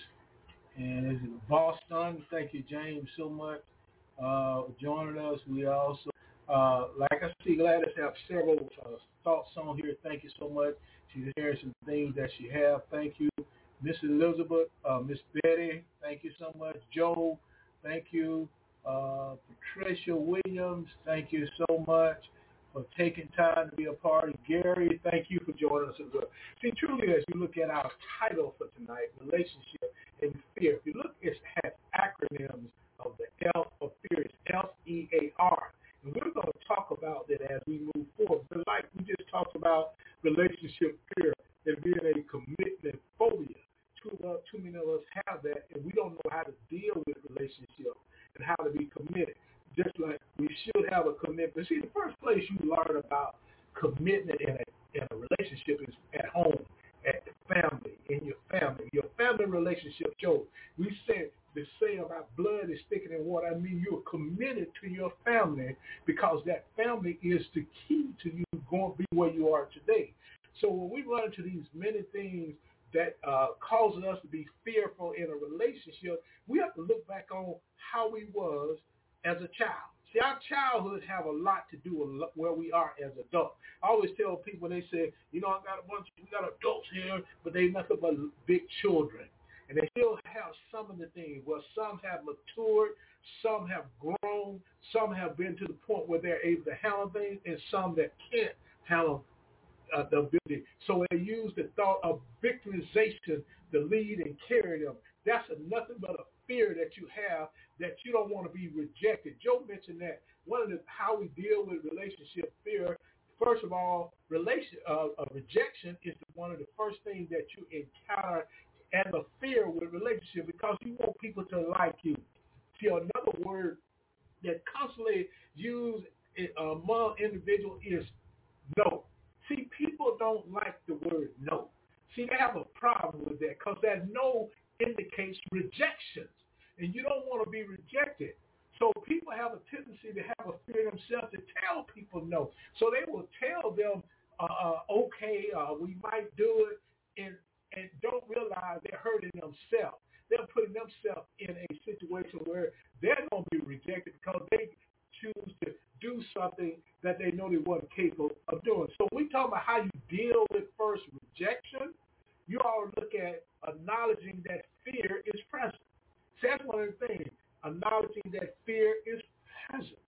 and is it Boston? Thank you, James, so much uh, for joining us. We also, uh, like I see Gladys have several uh, thoughts on here. Thank you so much. She's sharing some things that she have. Thank you. Miss Elizabeth, uh, Miss Betty, thank you so much. Joe, thank you. Uh, Patricia Williams, thank you so much for taking time to be a part. Gary, thank you for joining us as well. See, truly, as you look at our title for tonight, Relationship and Fear, if you look, it has acronyms of the L of fear, it's F E A R. And we're going to talk about that as we move forward. But like we just talked about relationship fear and being a commitment phobia. Too, uh, too many of us have that, and we don't know how to deal with relationships and how to be committed. Just like we should have a commitment. See, the first place you learn about commitment in a, in a relationship is at home, at the family, in your family. Your family relationship shows. We said the saying about blood is thicker than water. I mean, you're committed to your family because that family is the key to you going to be where you are today. So when we run into these many things that uh, causes us to be fearful in a relationship, we have to look back on how we was as a child. See, our childhood have a lot to do with where we are as adults. I always tell people, they say, you know, I got a bunch, we got adults here, but they nothing but big children. And they still have some of the things. Well, some have matured, some have grown, some have been to the point where they're able to handle things, and some that can't handle Uh, the ability. So they use the thought of victimization to lead and carry them. That's a, nothing but a fear that you have that you don't want to be rejected. Joe mentioned that one of the how we deal with relationship fear. First of all, relation uh, uh, rejection is one of the first things that you encounter as a fear with relationship because you want people to like you. See, another word that constantly used among individuals is no. See, people don't like the word no. See, they have a problem with that because that no indicates rejections, and you don't want to be rejected. So people have a tendency to have a fear themselves to tell people no. So they will tell them, uh, uh, okay, uh, we might do it, and, and don't realize they're hurting themselves. They're putting themselves in a situation where they're going to be rejected because they choose to do something that they know they weren't capable of doing. So we talk about how you deal with first rejection. You all look at acknowledging that fear is present. So that's one of the things, acknowledging that fear is present.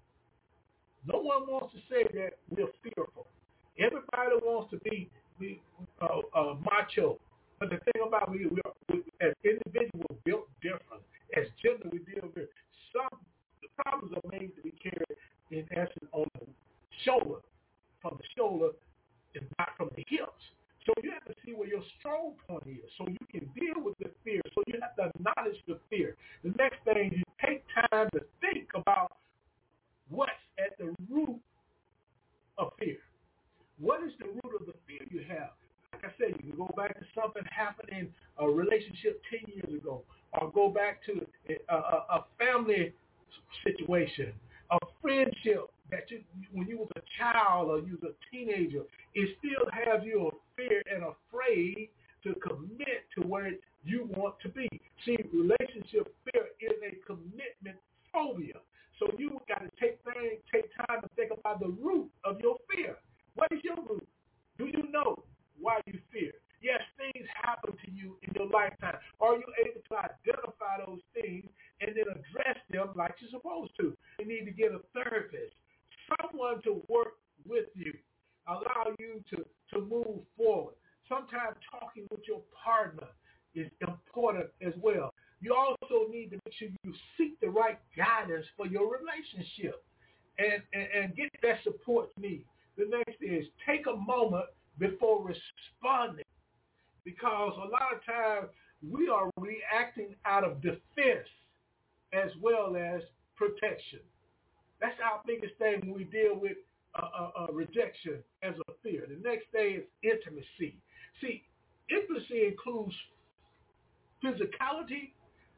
No one wants to say that we're fearful. Everybody wants to be, be uh, uh, macho. But the thing about we, we, are, we as individuals, we're built different. As gender, we deal with some. The problems are made to be carried in essence on the shoulder, from the shoulder and not from the hips. So you have to see where your strong point is so you can deal with the fear. So you have to acknowledge the fear. The next thing, you take time to think about what's at the root of fear. What is the root of the fear you have? Like I said, you can go back to something happened in a relationship ten years ago, or go back to a, a, a family situation, a friendship that you, when you was a child or you was a teenager, it still has you a fear and afraid to commit to where you want to be. See, relationship fear is a commitment phobia. So you got to take things, take time to think about the root of your fear. What is your root? Do you know why you fear? Yes, things happen to you in your lifetime. Are you able to identify those things and then address them like you're supposed to? You need to get a therapist, someone to work with you, allow you to, to move forward. Sometimes talking with your partner is important as well. You also need to make sure you seek the right guidance for your relationship and, and, and get that support need. The next is take a moment before responding, because a lot of times we are reacting out of defense as well as protection. That's our biggest thing when we deal with uh, uh, uh, rejection as a fear. The next thing is intimacy. See, intimacy includes physicality,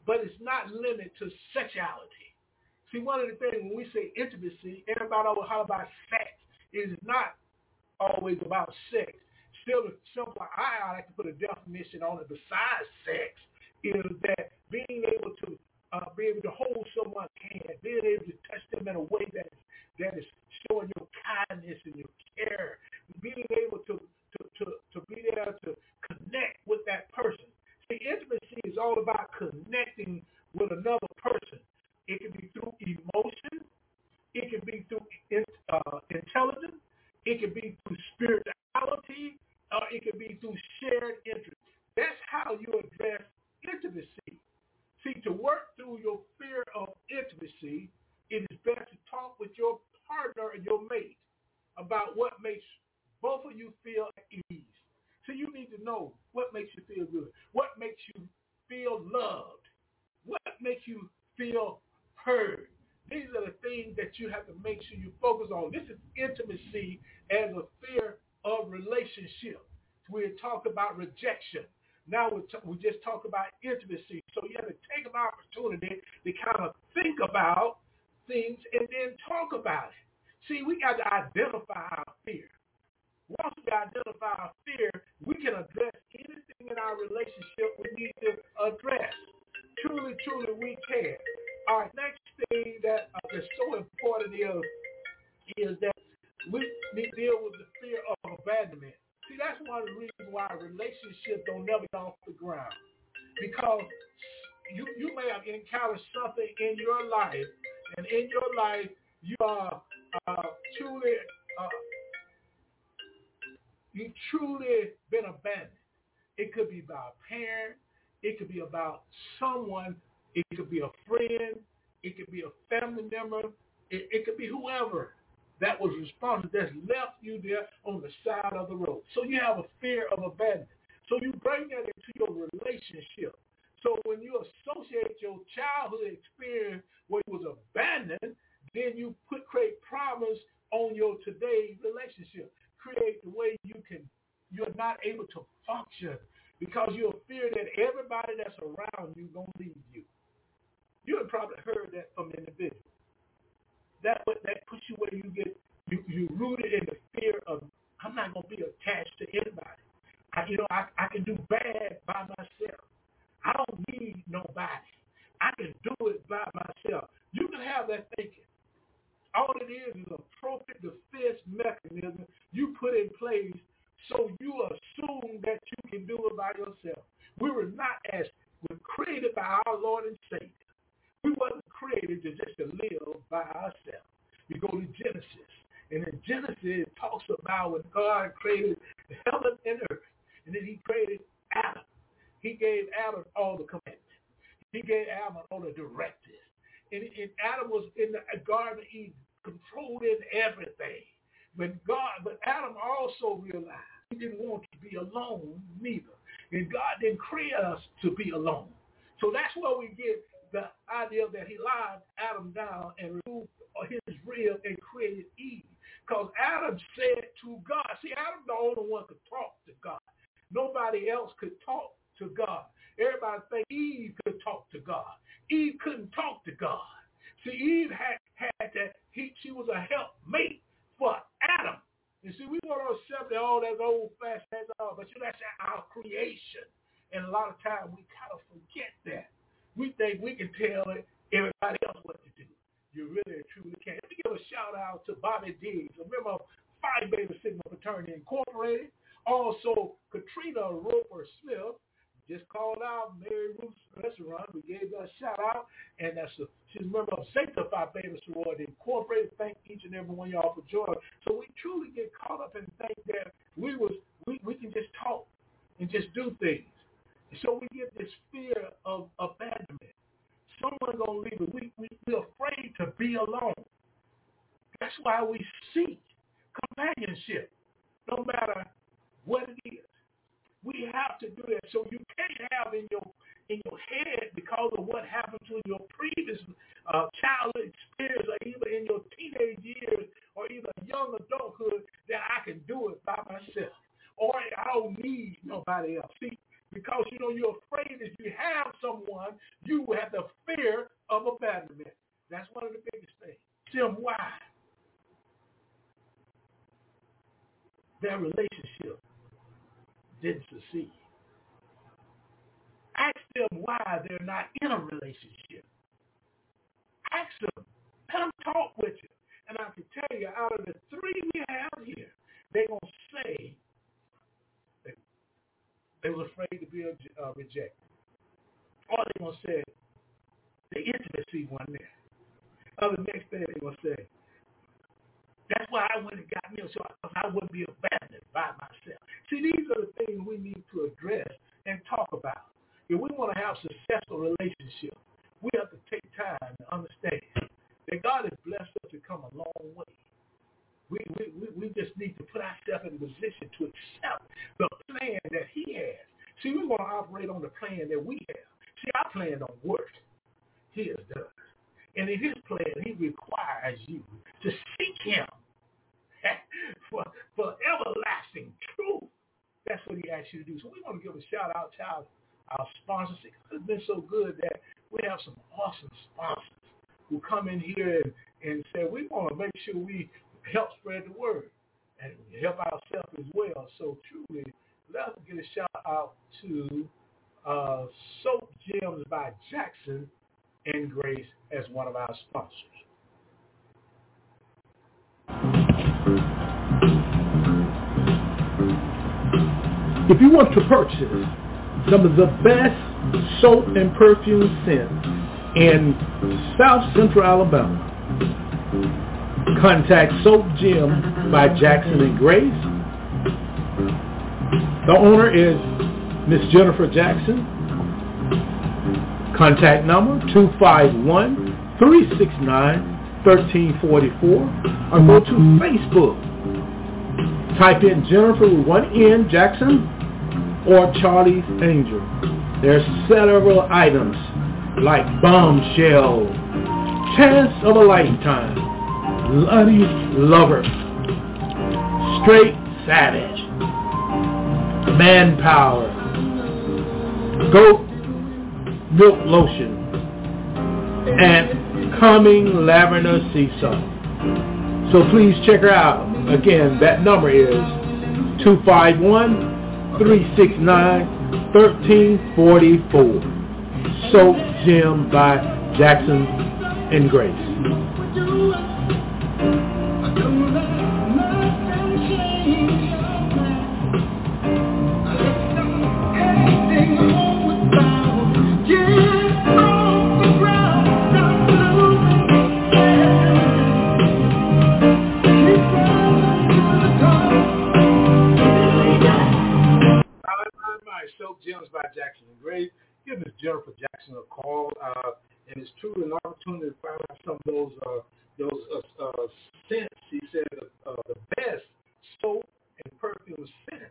but it's not limited to sexuality. See, one of the things when we say intimacy, everybody always holler about sex. It is not always about sex. Still, the simple I like to put a definition on it besides sex is that being able to uh, be able to hold someone's hand, being able to touch them in a way that is, that is showing your kindness and your care, being able to, to, to, to be there to connect with that person. See, intimacy is all about connecting with another person. It can be through emotion. It can be through uh, intelligence. It can be through spirituality. Or it can be through shared interest. That's how you address intimacy. See, to work through your fear of intimacy, it is best to talk with your partner and your mate about what makes both of you feel at ease. So you need to know what makes you feel good, what makes you feel loved, what makes you feel heard. These are the things that you have to make sure you focus on. This is intimacy as a fear of relationship. We talk about rejection. Now we, t- we just talk about intimacy. So you have to take an opportunity to kind of think about things and then talk about it. See, we got to identify our fear. Once we identify our fear, we can address anything in our relationship we need to address. Truly, truly, we can. Our next thing that uh, is so important is, is that we need to deal with the fear of abandonment. See, that's one of the reasons why relationships don't never get off the ground. Because you, you may have encountered something in your life, and in your life, you are uh, truly, uh, you truly been abandoned. It could be by a parent. It could be about someone. It could be a friend. It could be a family member. It, it could be whoever that was responsible that's left you there on the side of the road. So you have a fear of abandonment. So you bring that into your relationship. So when you associate your childhood experience where you was abandoned, then you put create problems on your today relationship. Create the way you can, you're not able to function because you're fear that everybody that's around you gonna leave you. You have probably heard that from individuals. That that puts you where you get you you rooted in the fear of I'm not gonna be attached to anybody. I, you know I I can do bad by myself. I don't need nobody. I can do it by myself. You can have that thinking. All it is is a appropriate defense mechanism you put in place so you assume that you can do it by yourself. We were not as we're created by our Lord and Savior. We wasn't created to just to live by ourselves. You go to Genesis, and in Genesis it talks about when God created the heaven and earth, and then he created Adam. He gave Adam all the commandments. He gave Adam all the directives. And, and Adam was in the Garden of Eden, controlled in everything. But God, but Adam also realized he didn't want to be alone neither. And God didn't create us to be alone. So that's where we get the idea that he lied Adam down and removed his rib and created Eve. Because Adam said to God, see, Adam the only one could talk to God. Nobody else could talk to God. Everybody think Eve could talk to God. Eve couldn't talk to God. See, Eve had, had that, he, she was a helpmate for Adam. And see, we want to accept that all that old-fashioned, that's all, but you know, that's our creation. And a lot of times we kind of forget that. We think we can tell everybody else what to do. You really and truly can't. Let me give a shout out to Bobby Diggs, a member of Phi Beta Sigma Fraternity Incorporated. Also, Katrina Roper Smith just called out Mary Ruth's Restaurant. We gave her a shout out, and that's a, she's a member of Zeta Phi Beta Sorority Incorporated. Thank each and every one of y'all for joining. So we truly get caught up and think that we was we, we can just talk and just do things. So we get this fear of abandonment. Someone's going to leave us. We, we, we're afraid to be alone. That's why we seek companionship, no matter what it is. We have to do that. So you can't have in your in your head because of what happened to your previous uh, childhood experience or even in your teenage years or even young adulthood that I can do it by myself or I don't need nobody else. See, Because, you know, you're afraid if you have someone, you have the fear of abandonment. That's one of the biggest things. See them why. Their relationship didn't succeed. Ask them why they're not in a relationship. Ask them. Let them talk with you. And I can tell you, out of the three we have here, they're going to say that they were afraid to be uh, rejected. Or they're going to say the intimacy wasn't there. Or the next thing they're going to say, that's why I went and got me, so I, I wouldn't be abandoned by myself. See, these are the things we need to address and talk about. If we want to have successful relationships, we have to take time to understand that God has blessed us to come a long way. We, we, we, we just need to put ourselves in a position to accept the plan that he has. See, we want to operate on the plan that we have. See, our plan don't work. His does. And in his plan, he requires you to seek him for, for everlasting truth. That's what he asks you to do. So we want to give a shout out to our, our sponsors. It's been so good that we have some awesome sponsors who come in here and, and say, we want to make sure we help spread the word and help ourselves as well. So truly, let's get a shout out to uh, Soap Gems by Jackson and Grace as one of our sponsors. If you want to purchase some of the best soap and perfume scents in South Central Alabama, contact Soap Gem by Jackson and Grace. The owner is Miss Jennifer Jackson. Contact number two five one, three six nine, one three four four or go to Facebook. Type in Jennifer with one N, Jackson, or Charlie's Angel. There are several items like Bombshell, Chance of a Lifetime, Bloody Lover, Straight Savage, Manpower, Goat Milk Lotion, and Calming Lavender Sea Salt. So please check her out. Again, that number is two five one, three six nine, one three four four. Soap Gem by Jackson and Grace. Soap Gems by Jackson and Grace. Give Miss Jennifer Jackson a call, uh, and it's truly an opportunity to find out some of those uh, those uh, uh, scents. She said uh, the best soap and perfume scents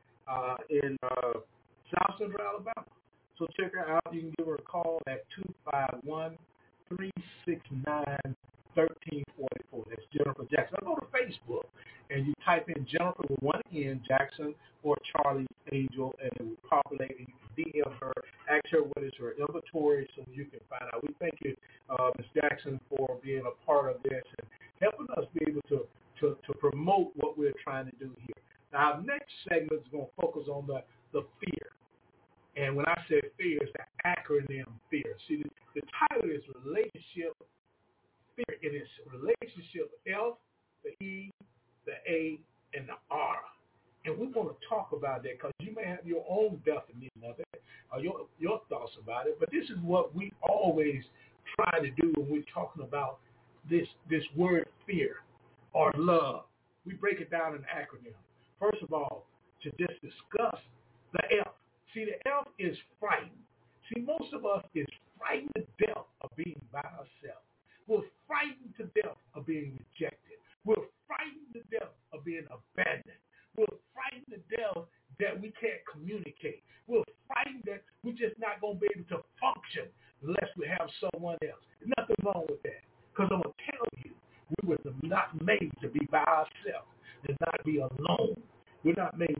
uh, in uh, South Central Alabama. So check her out. You can give her a call at two five one, three six nine, one three four four. That's Jennifer Jackson. Or go to Facebook and you type in Jennifer with one N, Jackson, or Charlie's Angel, and it will populate, and you can D M her, ask her what is her inventory so you can find out. We thank you, uh, Miz Jackson, for being a part of this and helping us be able to, to, to promote what we're trying to do here. Now, our next segment is going to focus on the, the fear. And when I say fear, it's the acronym fear. See, the, the title is Relationship Fear. It is Relationship F, the E, the A, and the R. And we want to talk about that because you may have your own definition of it or your, your thoughts about it. But this is what we always try to do when we're talking about this, this word fear or love. We break it down in acronym. First of all, to just discuss the F. See, the F is frightened. See, most of us is frightened to death of being by ourselves. We're frightened to death of being rejected. We're frightened to death of being abandoned. We're frightened to death that we can't communicate. We're frightened that we're just not going to be able to function unless we have someone else. There's nothing wrong with that. Because I'm going to tell you, we were not made to be by ourselves and not be alone. We're not made to be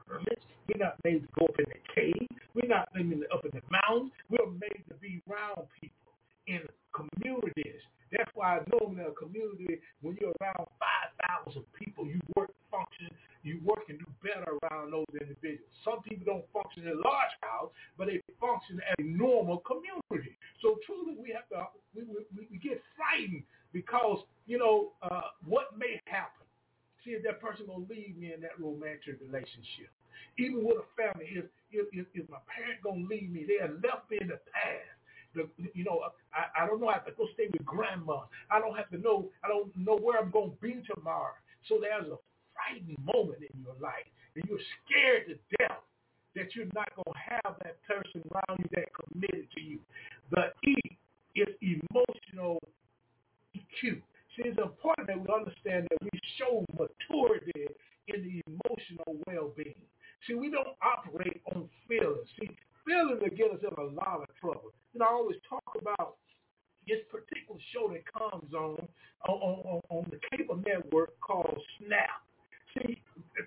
hermits. We're not made to go up in the cave. We're not made up in the mountains. We're made to be around people in communities. That's why I know in a community, when you're around five thousand people, you work, function, you work and do better around those individuals. Some people don't function in a large house, but they function as a normal community. So truly, we have to, we, we, we get frightened because, you know, uh, what may happen. See if that person going to leave me in that romantic relationship. Even with a family, if, if, if, if my parent going to leave me, they have left me in the past. The, you know, I, I don't know. I have to go stay with grandma. I don't have to know. I don't know where I'm going to be tomorrow. So there's a frightening moment in your life, and you're scared to death that you're not going to have that person around you that committed to you. The E is emotional E Q. See, it's important that we understand that we show maturity in the emotional well-being. See, we don't operate on feelings. See, feelings will get us in a lot of trouble. You know, I always talk about this particular show that comes on on, on, on the cable network called Snap. See,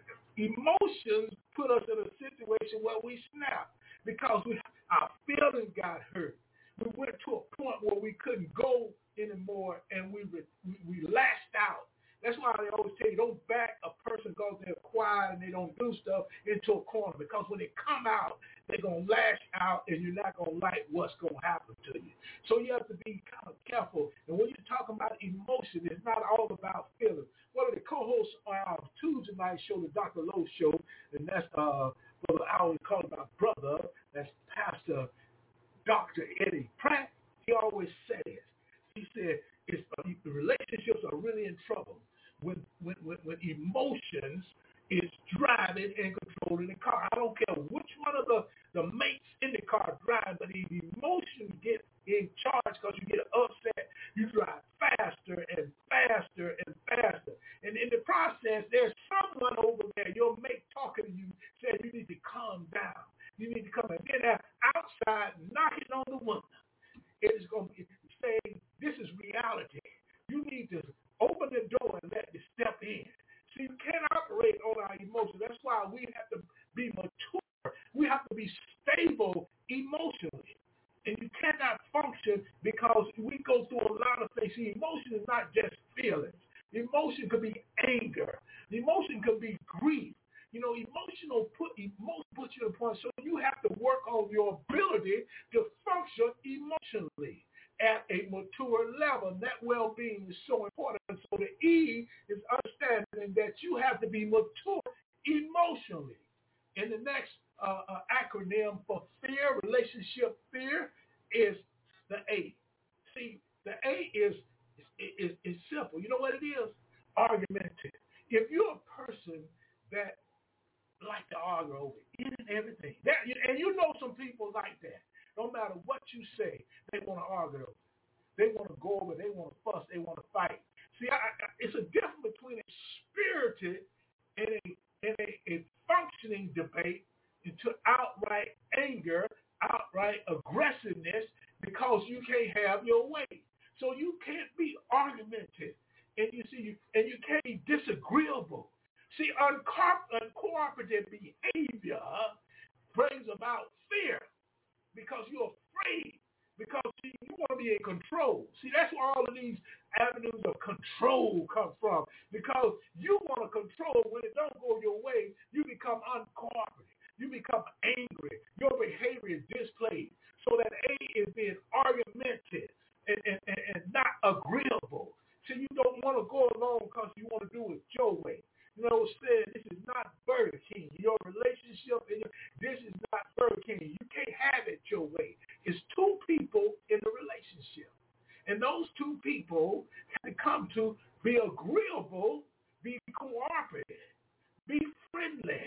emotions put us in a situation where we snap because we, our feelings got hurt. We went to a point where we couldn't go anymore, and we we, we lashed out. That's why they always tell you, don't back a person because they're quiet and they don't do stuff into a corner, because when they come out, they're going to lash out and you're not going to like what's going to happen to you. So you have to be kind of careful. And when you're talking about emotion, it's not all about feelings. One of the co-hosts on our Tuesday night show, the Doctor Lowe Show, and that's uh, Brother, I always call him my brother, that's Pastor Doctor Eddie Pratt. He always says, he said, it's, uh, the relationships are really in trouble when, when, when, when emotions is driving and controlling the car. I don't care which one of the, the mates in the car drive, but the emotions get in charge because you get upset. You drive faster and faster and faster. And in the process, there's someone over there, your mate talking to you, said you need to calm down. You need to come and get out outside, knocking on the window. It's going to be saying, this is reality. You need to open the door and let me step in. See, you can't operate on our emotions. That's why we have to be mature. We have to be stable emotionally. And you cannot function because we go through a lot of things. See, emotion is not just feelings. Emotion could be anger. Emotion could be grief. You know, emotional put emotion puts you in a point, so you have to work on your ability to function emotionally at a mature level. And that well-being is so important. So the E is understanding that you have to be mature emotionally. And the next uh, uh, acronym for fear, relationship fear, is the A. See, the A is, is, is, is simple. You know what it is? Argumentative. If you're a person that like to argue over any and everything, that, and you know some people like that. No matter what you say, they want to argue over. They want to go over. They want to fuss. They want to fight. See, I, I, it's a difference between a spirited and a and a, a functioning debate into outright anger, outright aggressiveness, because you can't have your way. So you can't be argumentative, and you see, you, and you can't be disagreeable. See, unco- uncooperative behavior brings about fear because you're afraid, because see, you want to be in control. See, that's where all of these avenues of control come from, because you want to control. When it don't go your way, you become uncooperative. You become angry. Your behavior is displayed. So that A is being argumentative and, and, and, and not agreeable. So you don't want to go along because you want to do it your way. You know, said this is not Burger King. Your relationship, and your, this is not Burger King. You can't have it your way. It's two people in a relationship. And those two people have to come to be agreeable, be cooperative, be friendly.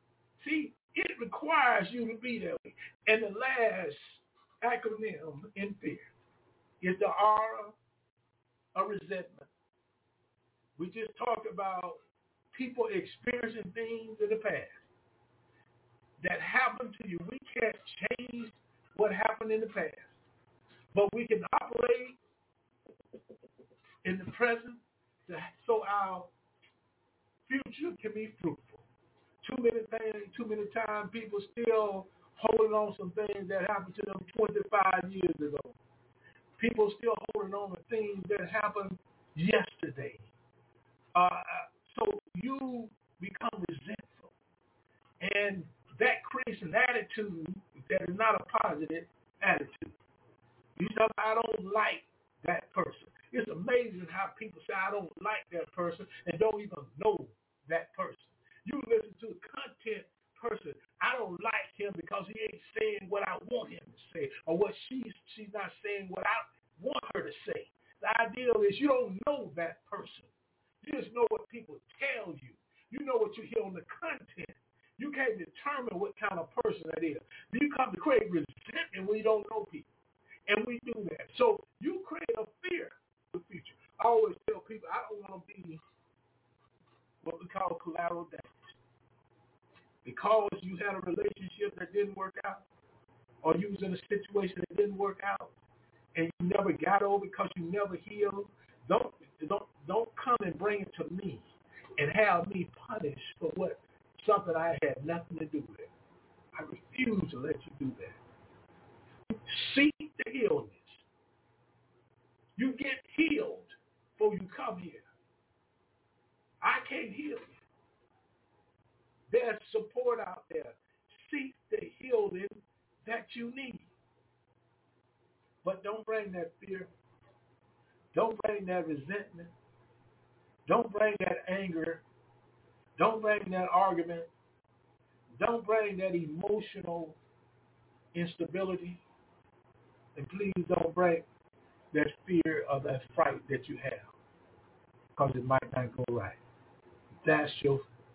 See, it requires you to be that way. And the last acronym in fear is the R of resentment. We just talked about people experiencing things in the past that happened to you. We can't change what happened in the past, but we can operate in the present to, so our future can be fruitful. Too many things, too many times, people still holding on some things that happened to them twenty-five years ago. People still holding on to things that happened yesterday. Uh, so you become resentful. And that creates an attitude that is not a positive attitude. You say, I don't like that person. It's amazing how people say, I don't like that person and don't even know that person. You listen to a content person, I don't like him because he ain't saying what I want him to say, or what she's she's not saying what I want her to say. The idea is you don't know that person. You just know what people tell you. You know what you hear on the content. You can't determine what kind of person that is. You come to create resentment when you don't know people. And we do that. So you create a fear of the future. I always tell people I don't want to be what we call collateral damage. Because you had a relationship that didn't work out, or you was in a situation that didn't work out, and you never got over because you never healed, don't don't don't come and bring it to me and have me punished for what something I had nothing to do with. I refuse to let you do that. Seek the illness. You get healed before you come here. I can't heal you. There's support out there. Seek the healing that you need. But don't bring that fear. Don't bring that resentment. Don't bring that anger. Don't bring that argument. Don't bring that emotional instability. And please don't bring that fear or that fright that you have, because it might not go right. That's your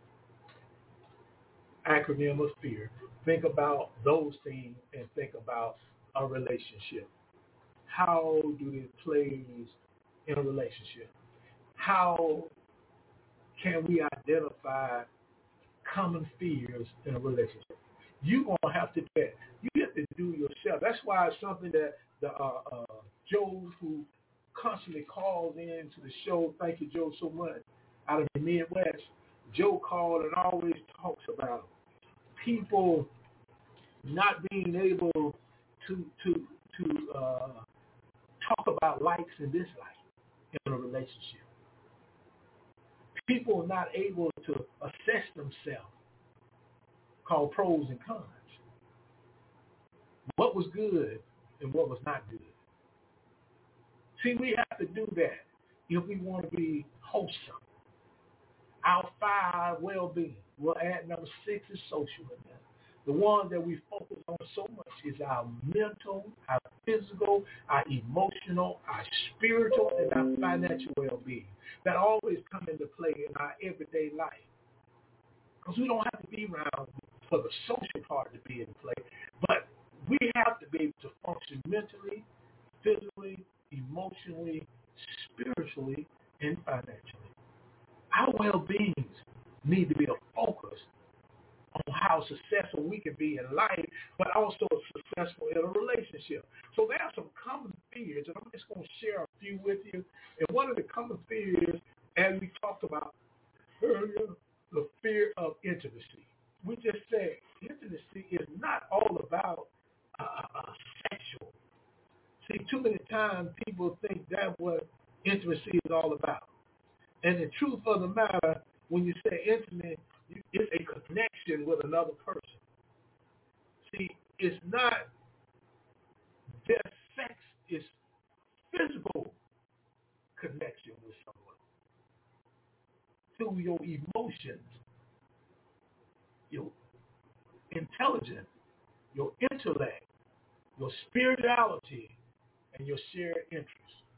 acronym of fear. Think about those things and think about a relationship. How do it plays in a relationship? How can we identify common fears in a relationship? You're going to have to do that. You have to do yourself. That's why it's something that the uh, uh, Joe, who constantly calls in to the show, thank you, Joe, so much, out of the Midwest, Joe called and always talks about people not being able to to to uh, talk about likes and dislikes in a relationship. People are not able to assess themselves, called pros and cons. What was good and what was not good. See, we have to do that if we want to be wholesome. Our five, well-being. We'll add number six is social in there. The one that we focus on so much is our mental, our physical, our emotional, our spiritual, and our financial well-being. That always come into play in our everyday life. Because we don't have to be around for the social part to be in play, but we have to be able to function mentally, physically, emotionally, spiritually, and financially. Our well-beings need to be a focus on how successful we can be in life, but also successful in a relationship. So there are some common fears, and I'm just going to share a few with you. And one of the common fears, as we talked about earlier, the fear of intimacy. We just said intimacy is not all about uh, uh, sexual. See, too many times people think that's what intimacy is all about. And the truth of the matter, when you say intimate, it's a connection with another person. See, it's not just sex, it's physical connection with someone. Through your emotions, your intelligence, your intellect, your spirituality, and your shared interests.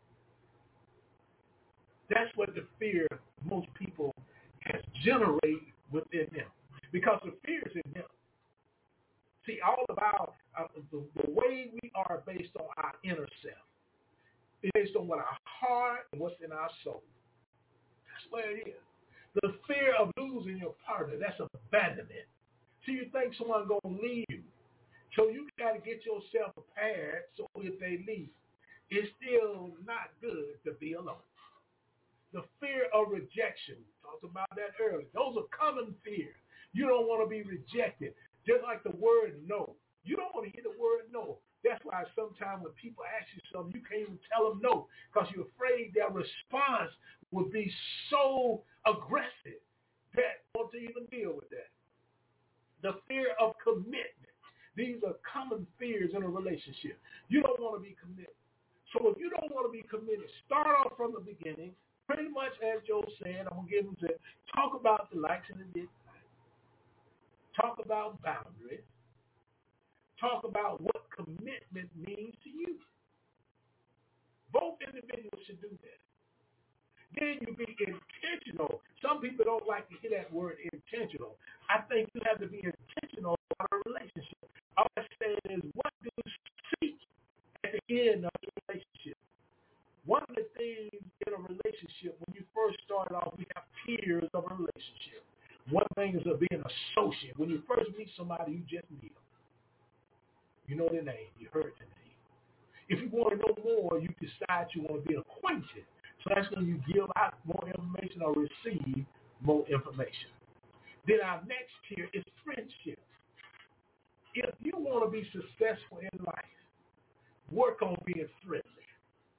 That's what the fear most people has generated within them, because the fear is in them. See, all about uh, the, the way we are based on our inner self. It's based on what our heart and what's in our soul. That's where it is. The fear of losing your partner, that's abandonment. See, you think someone's going to leave you. So you got to get yourself prepared so if they leave, it's still not good to be alone. The fear of rejection, we talked about that earlier. Those are common fears. You don't want to be rejected. Just like the word no. You don't want to hear the word no. That's why sometimes when people ask you something, you can't even tell them no because you're afraid their response would be so aggressive that you want to even deal with that. The fear of commitment. These are common fears in a relationship. You don't want to be committed. So if you don't want to be committed, start off from the beginning. Pretty much as Joe said, I'm going to give him to talk about the likes and the dislikes. Talk about boundaries. Talk about what commitment means to you. Both individuals should do that. Then you be intentional. Some people don't like to hear that word intentional. I think you have to be intentional about a relationship. All I'm saying is, what do you seek at the end of the relationship? One of the things in a relationship, when you first start off, we have tiers of a relationship. One thing is of being an associate. When you first meet somebody, you just meet them. You know their name. You heard their name. If you want to know more, you decide you want to be acquainted. So that's when you give out more information or receive more information. Then our next tier is friendship. If you want to be successful in life, work on being friendly.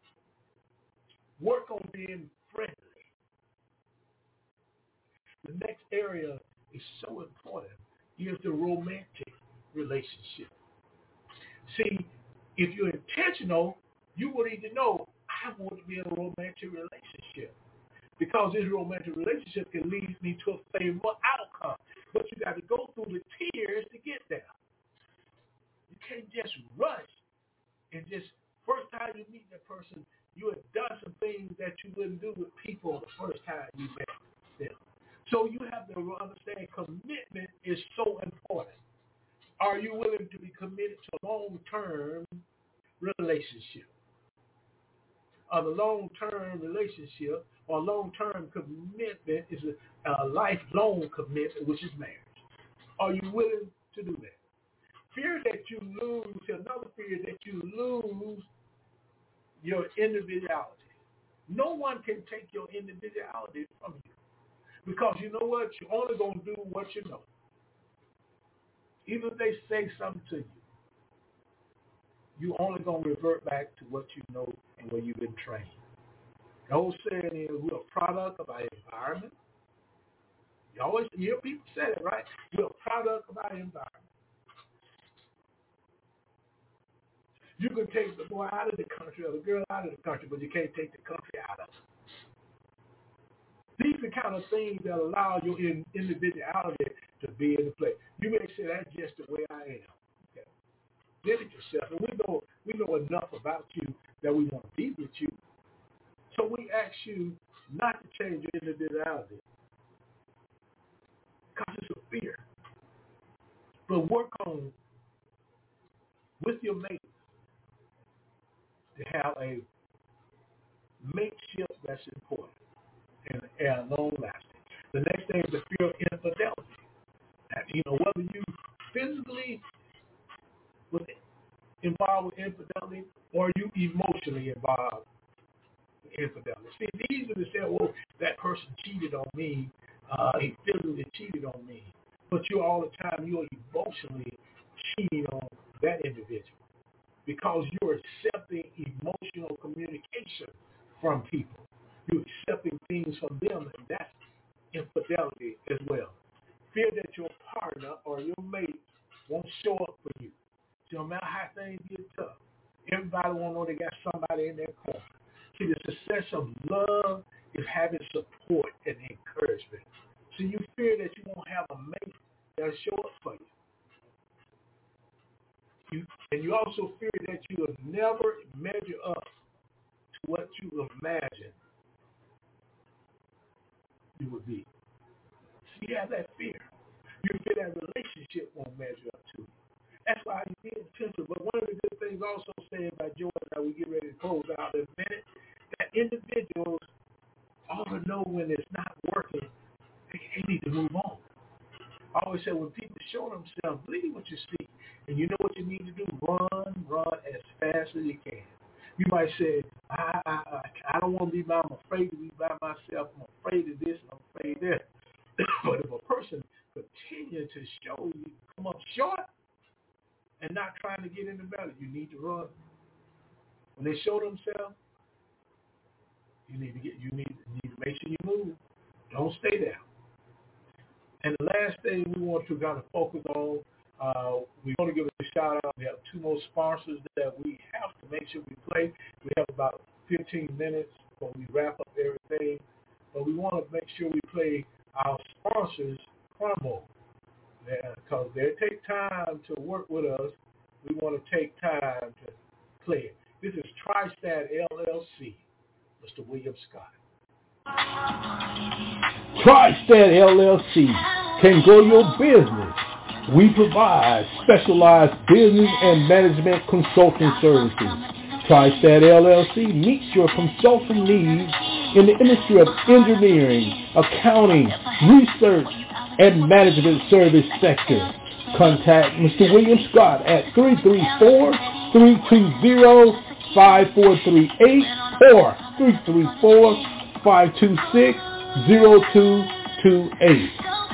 Work on being friendly. The next area is so important. Is the romantic relationship. See, if you're intentional, you will need to know, I want to be in a romantic relationship. Because this romantic relationship can lead me to a favorable outcome. But you got to go through the tiers to get there. You can't just rush and just, first time you meet that person, you have done some things that you wouldn't do with people the first time you met them. So you have to understand commitment is so important. Are you willing to be committed to a long-term relationship? A long-term relationship or long-term commitment is a, a lifelong commitment, which is marriage. Are you willing to do that? Fear that you lose, another fear that you lose your individuality. No one can take your individuality from you. Because you know what? You're only going to do what you know. Even if they say something to you, you're only going to revert back to what you know and where you've been trained. The whole saying is we're a product of our environment. You always hear people say it, right? We're a product of our environment. You can take the boy out of the country or the girl out of the country, but you can't take the country out of it. These are the kind of things that allow your in, individuality to be in the play. You may say, that's just the way I am. Okay. Limit yourself. And we know, we know enough about you that we want to be with you. So we ask you not to change your individuality because it's a fear. But work on, with your mate, to have a mateship that's important and, and long-lasting. The next thing is the fear of infidelity. Now, you know, whether you physically with involved with infidelity or you emotionally involved with infidelity. See, it's easy to say, well, that person cheated on me, uh, he physically cheated on me, but you all the time you're emotionally cheating on that individual because you're accepting emotional communication from people. You're accepting things from them, and that's infidelity as well. Fear that your partner or your mate won't show up for you. So no matter how things get tough, everybody won't know they got somebody in their corner. See, the success of love is having support and encouragement. So you fear that you won't have a mate that'll show up for you. you. And you also fear that you will never measure up to what you imagine you would be. So you have that fear. You fear that relationship won't measure up to you. That's why you be intentional. But one of the good things also said by George that we get ready to close out in a minute, that individuals ought to know when it's not working, they, they need to move on. I always say when people show themselves, believe what you see. And you know what you need to do? Run, run as fast as you can. You might say, I, I, I, I don't want to be by, I'm afraid to be by myself. I'm afraid of this, I'm afraid of that. But if a person person continue to show you come up short and not trying to get in the battle, you need to run. When they show themselves, you need to get you need, you need to make sure you move. Don't stay there. And the last thing we want to kind of focus on, uh, we want to give a shout out. We have two more sponsors that we have to make sure we play. We have about fifteen minutes when we wrap up everything. But we want to make sure we play our sponsors' promo. Because they take time to work with us. We want to take time to play it. This is TriStat L L C, Mister William Scott. TriStat L L C can grow your business. We provide specialized business and management consulting services. TriStat L L C meets your consulting needs in the industry of engineering, accounting, research, and management service sector. Contact Mister William Scott at three three four, three two zero, five four three eight or three three four, five two six, zero two two eight.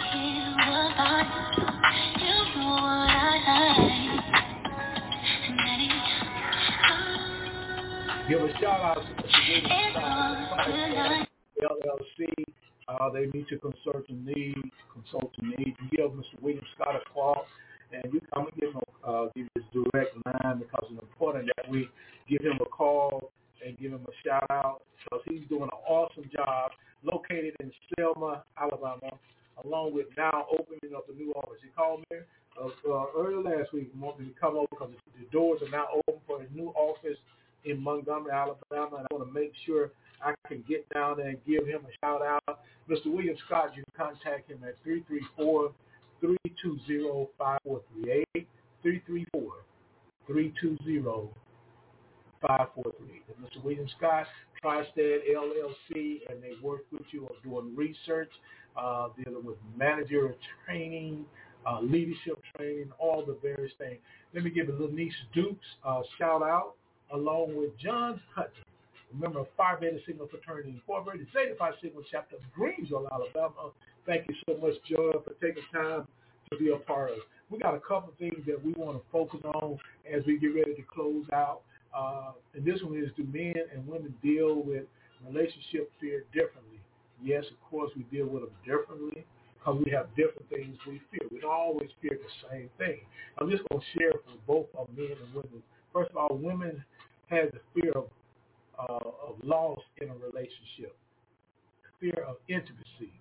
Give a shout out to Mister William Scott, L L C. Uh, they meet your consulting needs. Consulting needs. You give Mister William Scott a call, and you come and give him uh, give his direct line because it's important that we give him a call and give him a shout out because he's doing an awesome job. Located in Selma, Alabama, along with now opening up a new office. He called me uh, uh, early last week. He wanted me to come over because the doors are now open for a new office in Montgomery, Alabama, and I want to make sure I can get down there and give him a shout out. Mister William Scott, you can contact him at three three four, three two zero, five four three eight, three three four, three two zero, five four three eight. Mister William Scott, TriStat L L C, and they work with you on doing research, uh, dealing with manager training, uh, leadership training, all the various things. Let me give Lanice Dukes a shout out, along with John Hutton. Remember, Phi Beta Sigma Fraternity Incorporated, Zeta Phi Sigma Chapter of Greensville, Alabama. Thank you so much, John, for taking time to be a part of it. We got a couple of things that we want to focus on as we get ready to close out. Uh, and this one is, do men and women deal with relationship fear differently? Yes, of course, we deal with them differently because we have different things we fear. We don't always fear the same thing. I'm just going to share for both of men and women. First of all, women have the fear of, uh, of loss in a relationship, fear of intimacy.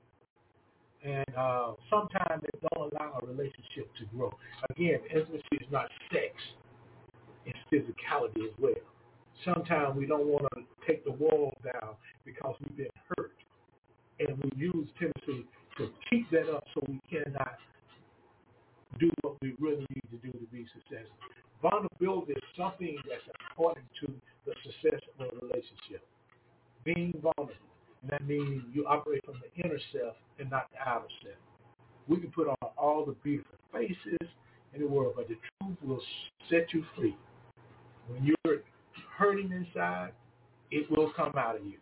And uh, sometimes they don't allow a relationship to grow. Again, intimacy is not sex. It's physicality as well. Sometimes we don't want to take the walls down because we've been hurt. And we use tendency to keep that up so we cannot do what we really need to do to be successful. Vulnerability is something that's important to the success of a relationship. Being vulnerable. And that means you operate from the inner self and not the outer self. We can put on all the beautiful faces in the world, but the truth will set you free. When you're hurting inside, it will come out of you.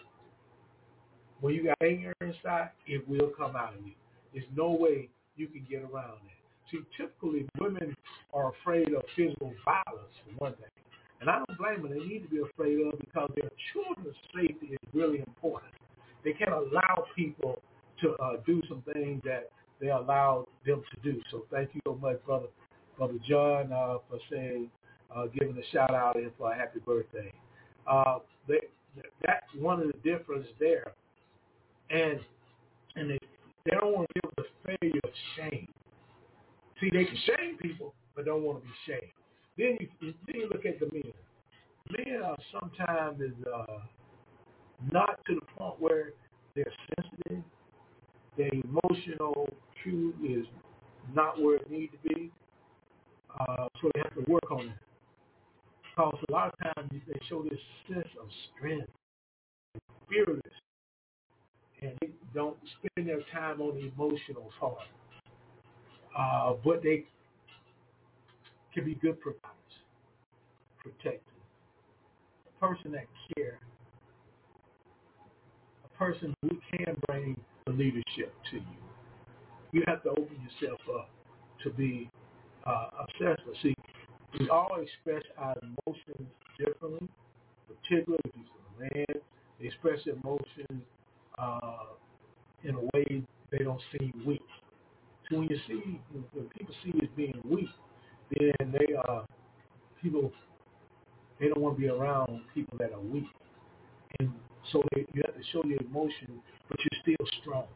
When you got anger inside, it will come out of you. There's no way you can get around that. See, typically women are afraid of physical violence, for one thing. And I don't blame them. They need to be afraid of it because their children's safety is really important. They can't allow people to uh, do some things that they allow them to do. So thank you so much, Brother Brother John, uh, for saying, uh, giving a shout out and for a happy birthday. Uh, they, that's one of the differences there. And and they, they don't want to give the failure of shame. See, they can shame people, but don't want to be shamed. Then you, then you look at the men. Men are sometimes is uh, not to the point where they're sensitive. Their emotional truth is not where it needs to be. Uh, so they have to work on it. Because a lot of times they show this sense of strength, fearless, and they don't spend their time on the emotional part. Uh, but they can be good providers, protectors, a person that cares, a person who can bring the leadership to you. you have to open yourself up to be uh, obsessed with. See, we all express our emotions differently, particularly if it's a man. They express emotions uh, in a way they don't seem weak. So when you see, when people see you as being weak, then they uh, people they don't want to be around people that are weak, and so they, you have to show your emotion, but you're still strong.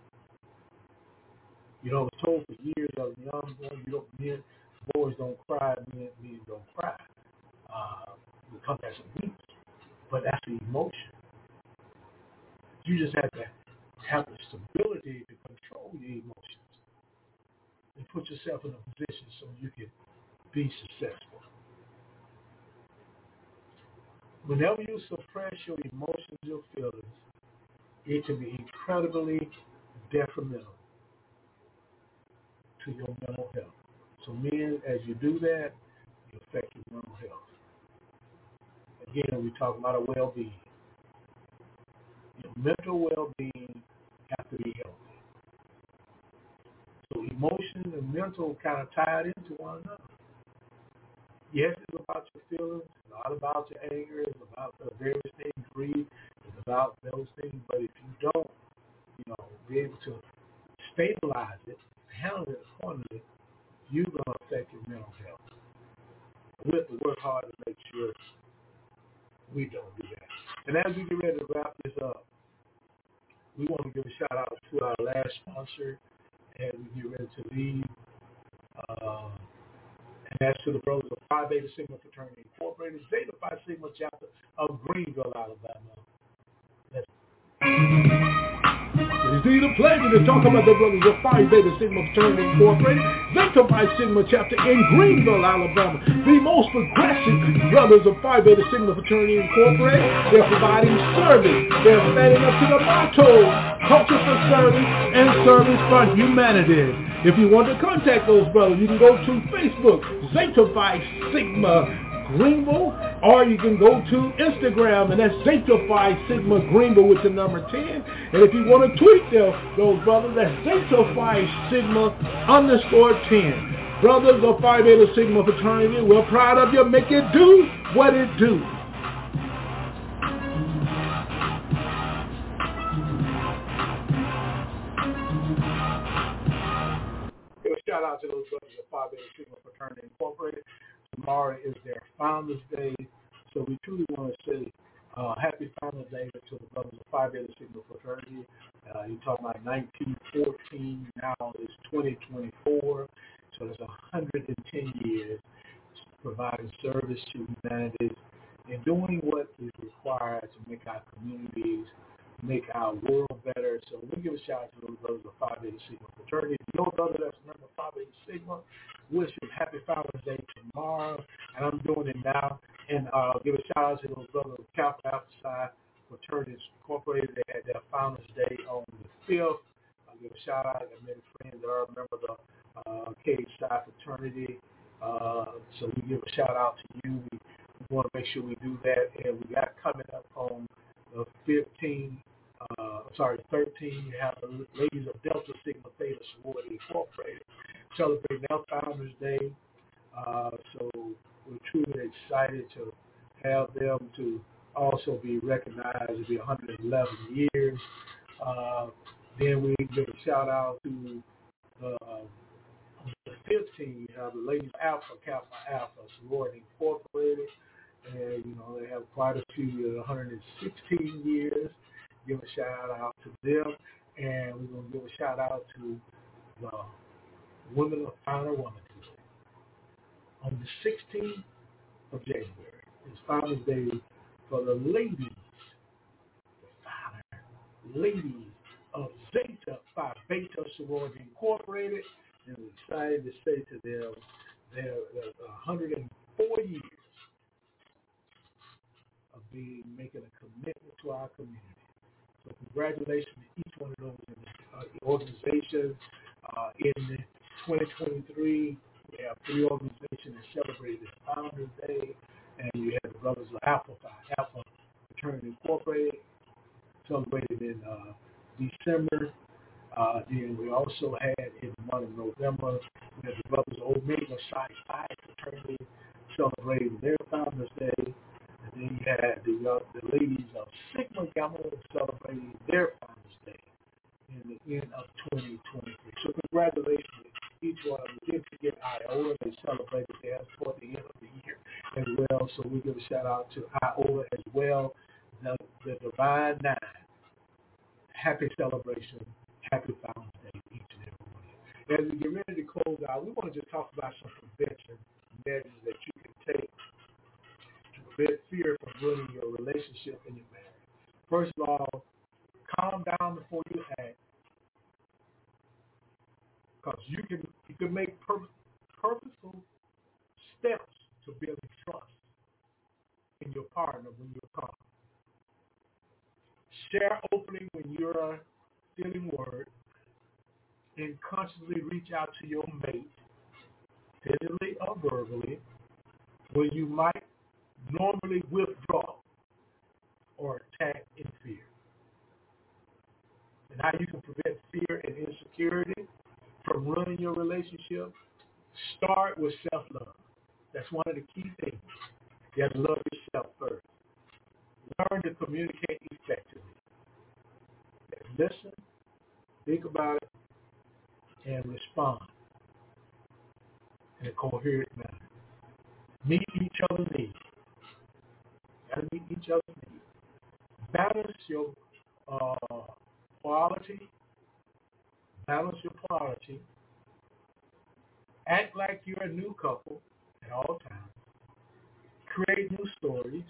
You know, I was told for years as a young boy, you don't men, boys don't cry, men, men don't cry. Uh, because that's a weakness, but that's the emotion. You just have to have the stability to control your emotions and put yourself in a position so you can be successful. Whenever you suppress your emotions, your feelings, it can be incredibly detrimental to your mental health. So men, as you do that, you affect your mental health. Again, we talk about a well-being. Your mental well-being has to be healthy. So emotion and mental kind of tied into one another. Yes, it's about your feelings. It's not about your anger. It's about the various things, grief. It's about those things. But if you don't, you know, be able to stabilize it, handle it accordingly, you're going to affect your mental health. We have to work hard to make sure we don't do that. And as we get ready to wrap this up, we want to give a shout out to our last sponsor as we get ready to leave. Uh, and that's to the Brothers of Phi Beta Sigma Fraternity Incorporated, Zeta Phi Sigma chapter of Greenville, Alabama. That's It is indeed a pleasure to talk about the Brothers of Phi Beta Sigma Fraternity Incorporated, Zeta Phi Sigma chapter in Greenville, Alabama. The most progressive Brothers of Phi Beta Sigma Fraternity Incorporated. They're providing service. They're standing up to the motto, culture for service and service for humanity. If you want to contact those brothers, you can go to Facebook, Zeta Phi Sigma Greenville, or you can go to Instagram, and that's Zeta Phi Sigma Greenville with the number ten. And if you want to tweet them, those brothers, that's Zeta Phi Sigma underscore ten. Brothers of Phi Beta Sigma Fraternity, we're proud of you. Make it do what it do. Give a shout out to those brothers of Phi Beta Sigma Fraternity Incorporated. Tomorrow is their Founders Day, so we truly want to say uh, happy Founders Day to the brothers of Phi Beta Sigma Fraternity. Uh, you're talking about nineteen fourteen, now it's twenty twenty-four, so it's one hundred ten years providing service to humanity and doing what is required to make our communities, make our world better. So we give a shout out to those brothers of Phi Beta Sigma Fraternity. Your brother that's a member of Phi Beta Sigma, wish you happy Founders Day tomorrow, and I'm doing it now. And uh, give a shout out to those brothers of Kappa Alpha Psi Fraternity Incorporated. They had their Founders Day on the fifth. I'll give a shout out to many friends that are a member of the uh, K Psi Fraternity. Uh, so we give a shout out to you. We, we want to make sure we do that. And we got coming up on the fifteenth. Uh, sorry, thirteen, you have the ladies of Delta Sigma Theta Sorority Incorporated celebrating their Founders Day. Uh, so we're truly excited to have them to also be recognized to be one hundred eleven years. Uh, then we give a shout out to uh, the fifteenth, you have the ladies of Alpha Kappa Alpha Sorority Incorporated. And, you know, they have quite a few, one hundred sixteen years. Give a shout out to them, and we're going to give a shout out to the Women of Honor Woman today. On the sixteenth of January, it's Father's Day for the ladies, the Father, ladies of Zeta Phi Beta Sorority Incorporated, and we're excited to say to them they're, they're one hundred four years of being making a commitment to our community. So congratulations to each one of those uh, organizations. Uh, in twenty twenty-three, we have three organizations that celebrated this Founders Day, and you have the Brothers of Alpha Phi, Alpha Fraternity Incorporated, celebrated in uh, December. Uh, then we also had in the month of November, we had the brothers Omega Psi Phi fraternity celebrating their Founders Day. And then you had the, uh, the ladies of Sigma Gamma celebrating their Founders Day in the end of twenty twenty-three. So congratulations to each one of them. Didn't forget Iola. They celebrated theirs toward the end of the year as well. So we give a shout out to Iola as well. The, the Divine Nine. Happy celebration. Happy Founders Day each and every one. As we get ready to close out, we want to just talk about some prevention measures that you can take to prevent fear from ruining your relationship and your marriage. First of all, calm down before you act, because you can you can make pur- purposeful steps to building trust in your partner when you're calm. Share openly when you're feeling worried, and consciously reach out to your mate, physically or verbally, when you might normally withdraw or attack in fear. And how you can prevent fear and insecurity from ruining your relationship, start with self-love. That's one of the key things. You have to love yourself first. Learn to communicate effectively. Listen, think about it, and respond in a coherent manner. Meet each other's needs. Got to meet each other's needs. Balance your uh, quality. Balance your quality. Act like you're a new couple at all times. Create new stories.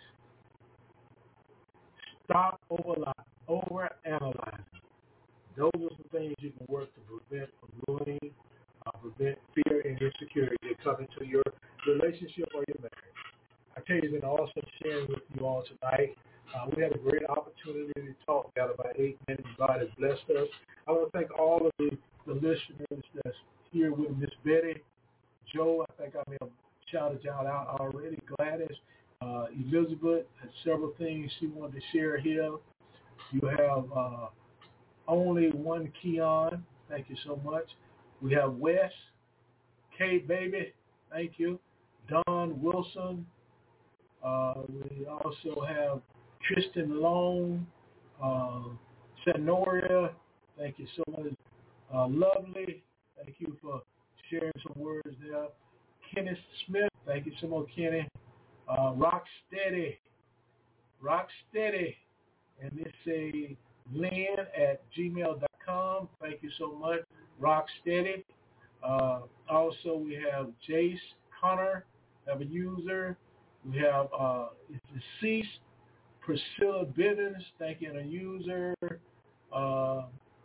Stop over overanalyzing. Those are some things you can work to prevent from ruining, uh, prevent fear and insecurity that come into your relationship or your marriage. I tell you, it's been awesome sharing with you all tonight. Uh, we had a great opportunity to talk. Got about eight minutes. God has blessed us. I want to thank all of the, the listeners that's here with Miss Betty, Joe. I think I may have shouted y'all out already. Gladys, uh, Elizabeth had several things she wanted to share here. You have uh, Only One Keon. Thank you so much. We have Wes, K Baby. Thank you. Don Wilson. Uh, we also have Tristan Long, uh, Senoria. Thank you so much. Uh, Lovely. Thank you for sharing some words there. Kenneth Smith. Thank you so much, Kenny. Uh, Rocksteady. Rocksteady. And this is Lynn at gmail dot com. Thank you so much, Rocksteady. Uh, also, we have Jace Connor, have a user. We have uh, deceased Priscilla Bivens, thank you, and a user. Uh,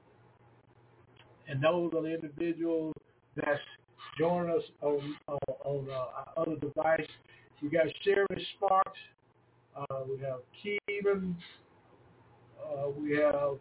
and those are the individuals that's joining us on, on, on uh, our other device. We got Sherry Sparks. Uh, we have Keevan. Uh, we have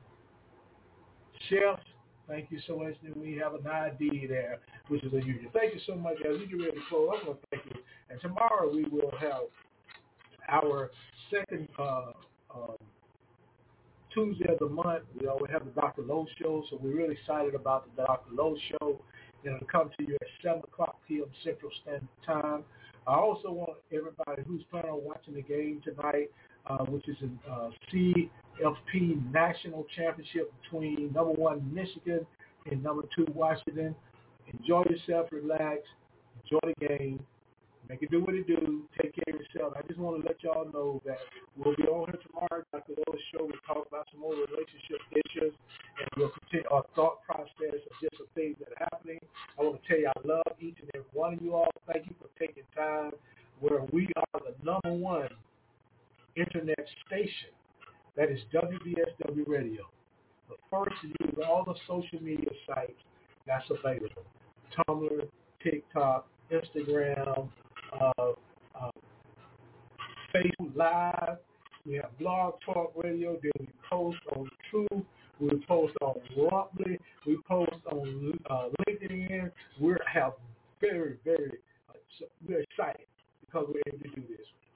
Chef. Thank you so much. And we have an I D there, which is unusual. Thank you so much. As we get ready to close, I want to thank you. And tomorrow we will have our second uh, um, Tuesday of the month. We always have the Doctor Lowe Show, so we're really excited about the Doctor Lowe Show. It'll come to you at seven o'clock p.m. Central Standard Time. I also want everybody who's planning on watching the game tonight, uh, which is a uh, C F P National Championship between number one Michigan and number two Washington. Enjoy yourself, relax, enjoy the game, make it do what it do, take care of yourself. I just want to let y'all know that we'll be on here tomorrow, Doctor Lowe's show. We'll talk about some more relationship issues, and we'll continue our thought process of just the things that are happening. I want to tell you I love each and every one of you all. Thank you for taking time where we are the number one internet station. That is W B S W Radio. The first to use all the social media sites that's available. Tumblr, TikTok, Instagram, uh, uh, Facebook Live. We have Blog Talk Radio. Then we post on Truth. We post on Rumble. We post on uh, LinkedIn. We have very, very, uh, we're excited because we're able to do this.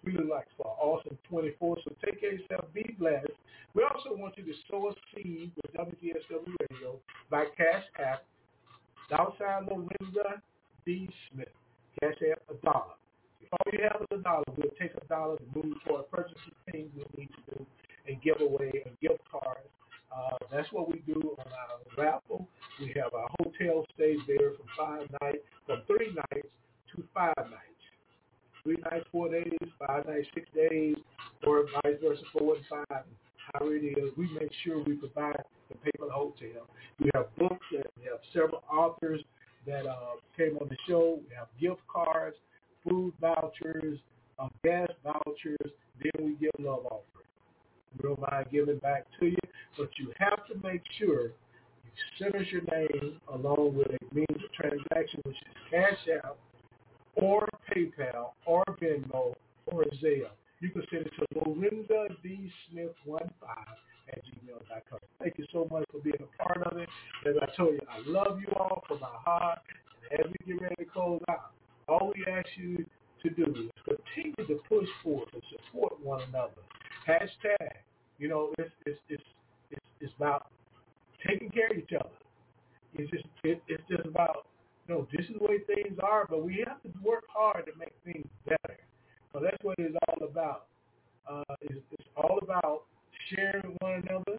really like for an awesome twenty-four. So take care of yourself. Be blessed. We also want you to sow a seed with W V S W Radio by Cash App. Dollar sign Lorenza D. Smith. Cash App a dollar. If all you have is a dollar, we'll take a dollar to move toward purchasing things we need to do and give away a gift card. Uh, that's what we do on our raffle. We have our hotel stays there from five nights, from three nights to five nights. Three nights, four days, five nights, six days, or vice versa, four and five. How it is, we make sure we provide the pay for the hotel. We have books, and we have several authors that uh, came on the show. We have gift cards, food vouchers, uh, gas vouchers. Then we give love offerings. We don't mind giving back to you, but you have to make sure you send us your name along with a means of transaction, which is Cash App or PayPal or Venmo or Zelle. You can send it to Lorenza D. Smith one five at gmail dot com. Thank you so much for being a part of it. As I told you, I love you all from my heart. And as we get ready to close out, all we ask you to do is continue to push forward and support one another. Hashtag, you know, it's it's it's it's, it's about taking care of each other. It's just it, it's just about, you know, this is the way things are, but we have to work hard to make things better. So that's what it's all about. Uh, it's, it's all about sharing with one another,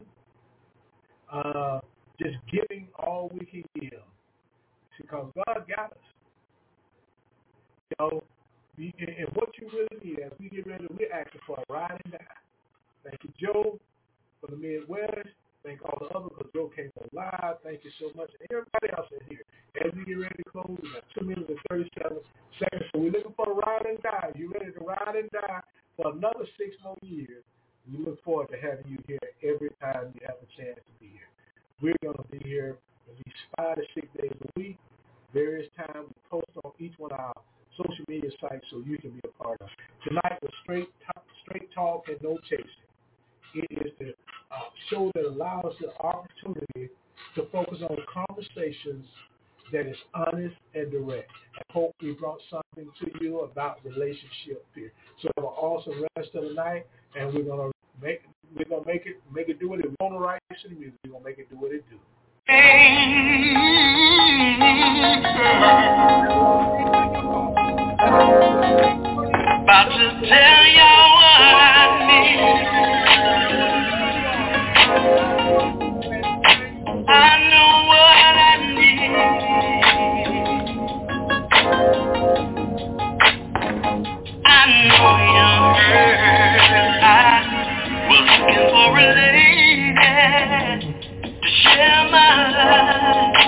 uh, just giving all we can give, because God got us. You know, we, and, and what you really need, as we get ready, we're asking for a ride and die. Thank you, Joe, for the Midwest. Thank all the others, because Joe came on live. Thank you so much. And everybody else in here. As we get ready to close, we got two minutes and thirty-seven seconds. So we're looking for a ride and die. You ready to ride and die for another six more years? We look forward to having you here every time you have a chance to be here. We're going to be here at least five to six days a week. Various times we post on each one of our social media sites so you can be a part of it. Tonight was straight talk, straight talk and no chasing. It is the uh, show that allows the opportunity to focus on conversations that is honest and direct. I hope we brought something to you about relationship here. So have an awesome rest of the night, and we're gonna make we're gonna make it make it do what it. We want to write some music. We're gonna make it do what it do. About to tell y'all what I need. I know what I need. I know you're hurt. I was looking for a lady to share my life,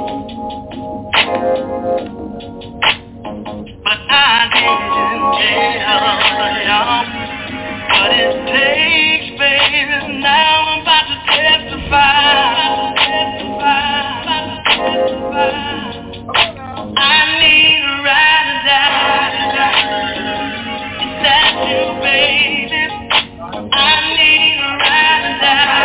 but I didn't tell y'all what it takes, baby. Now I'm about to testify. I need a ride or die. Is that you, baby? I need a ride or die.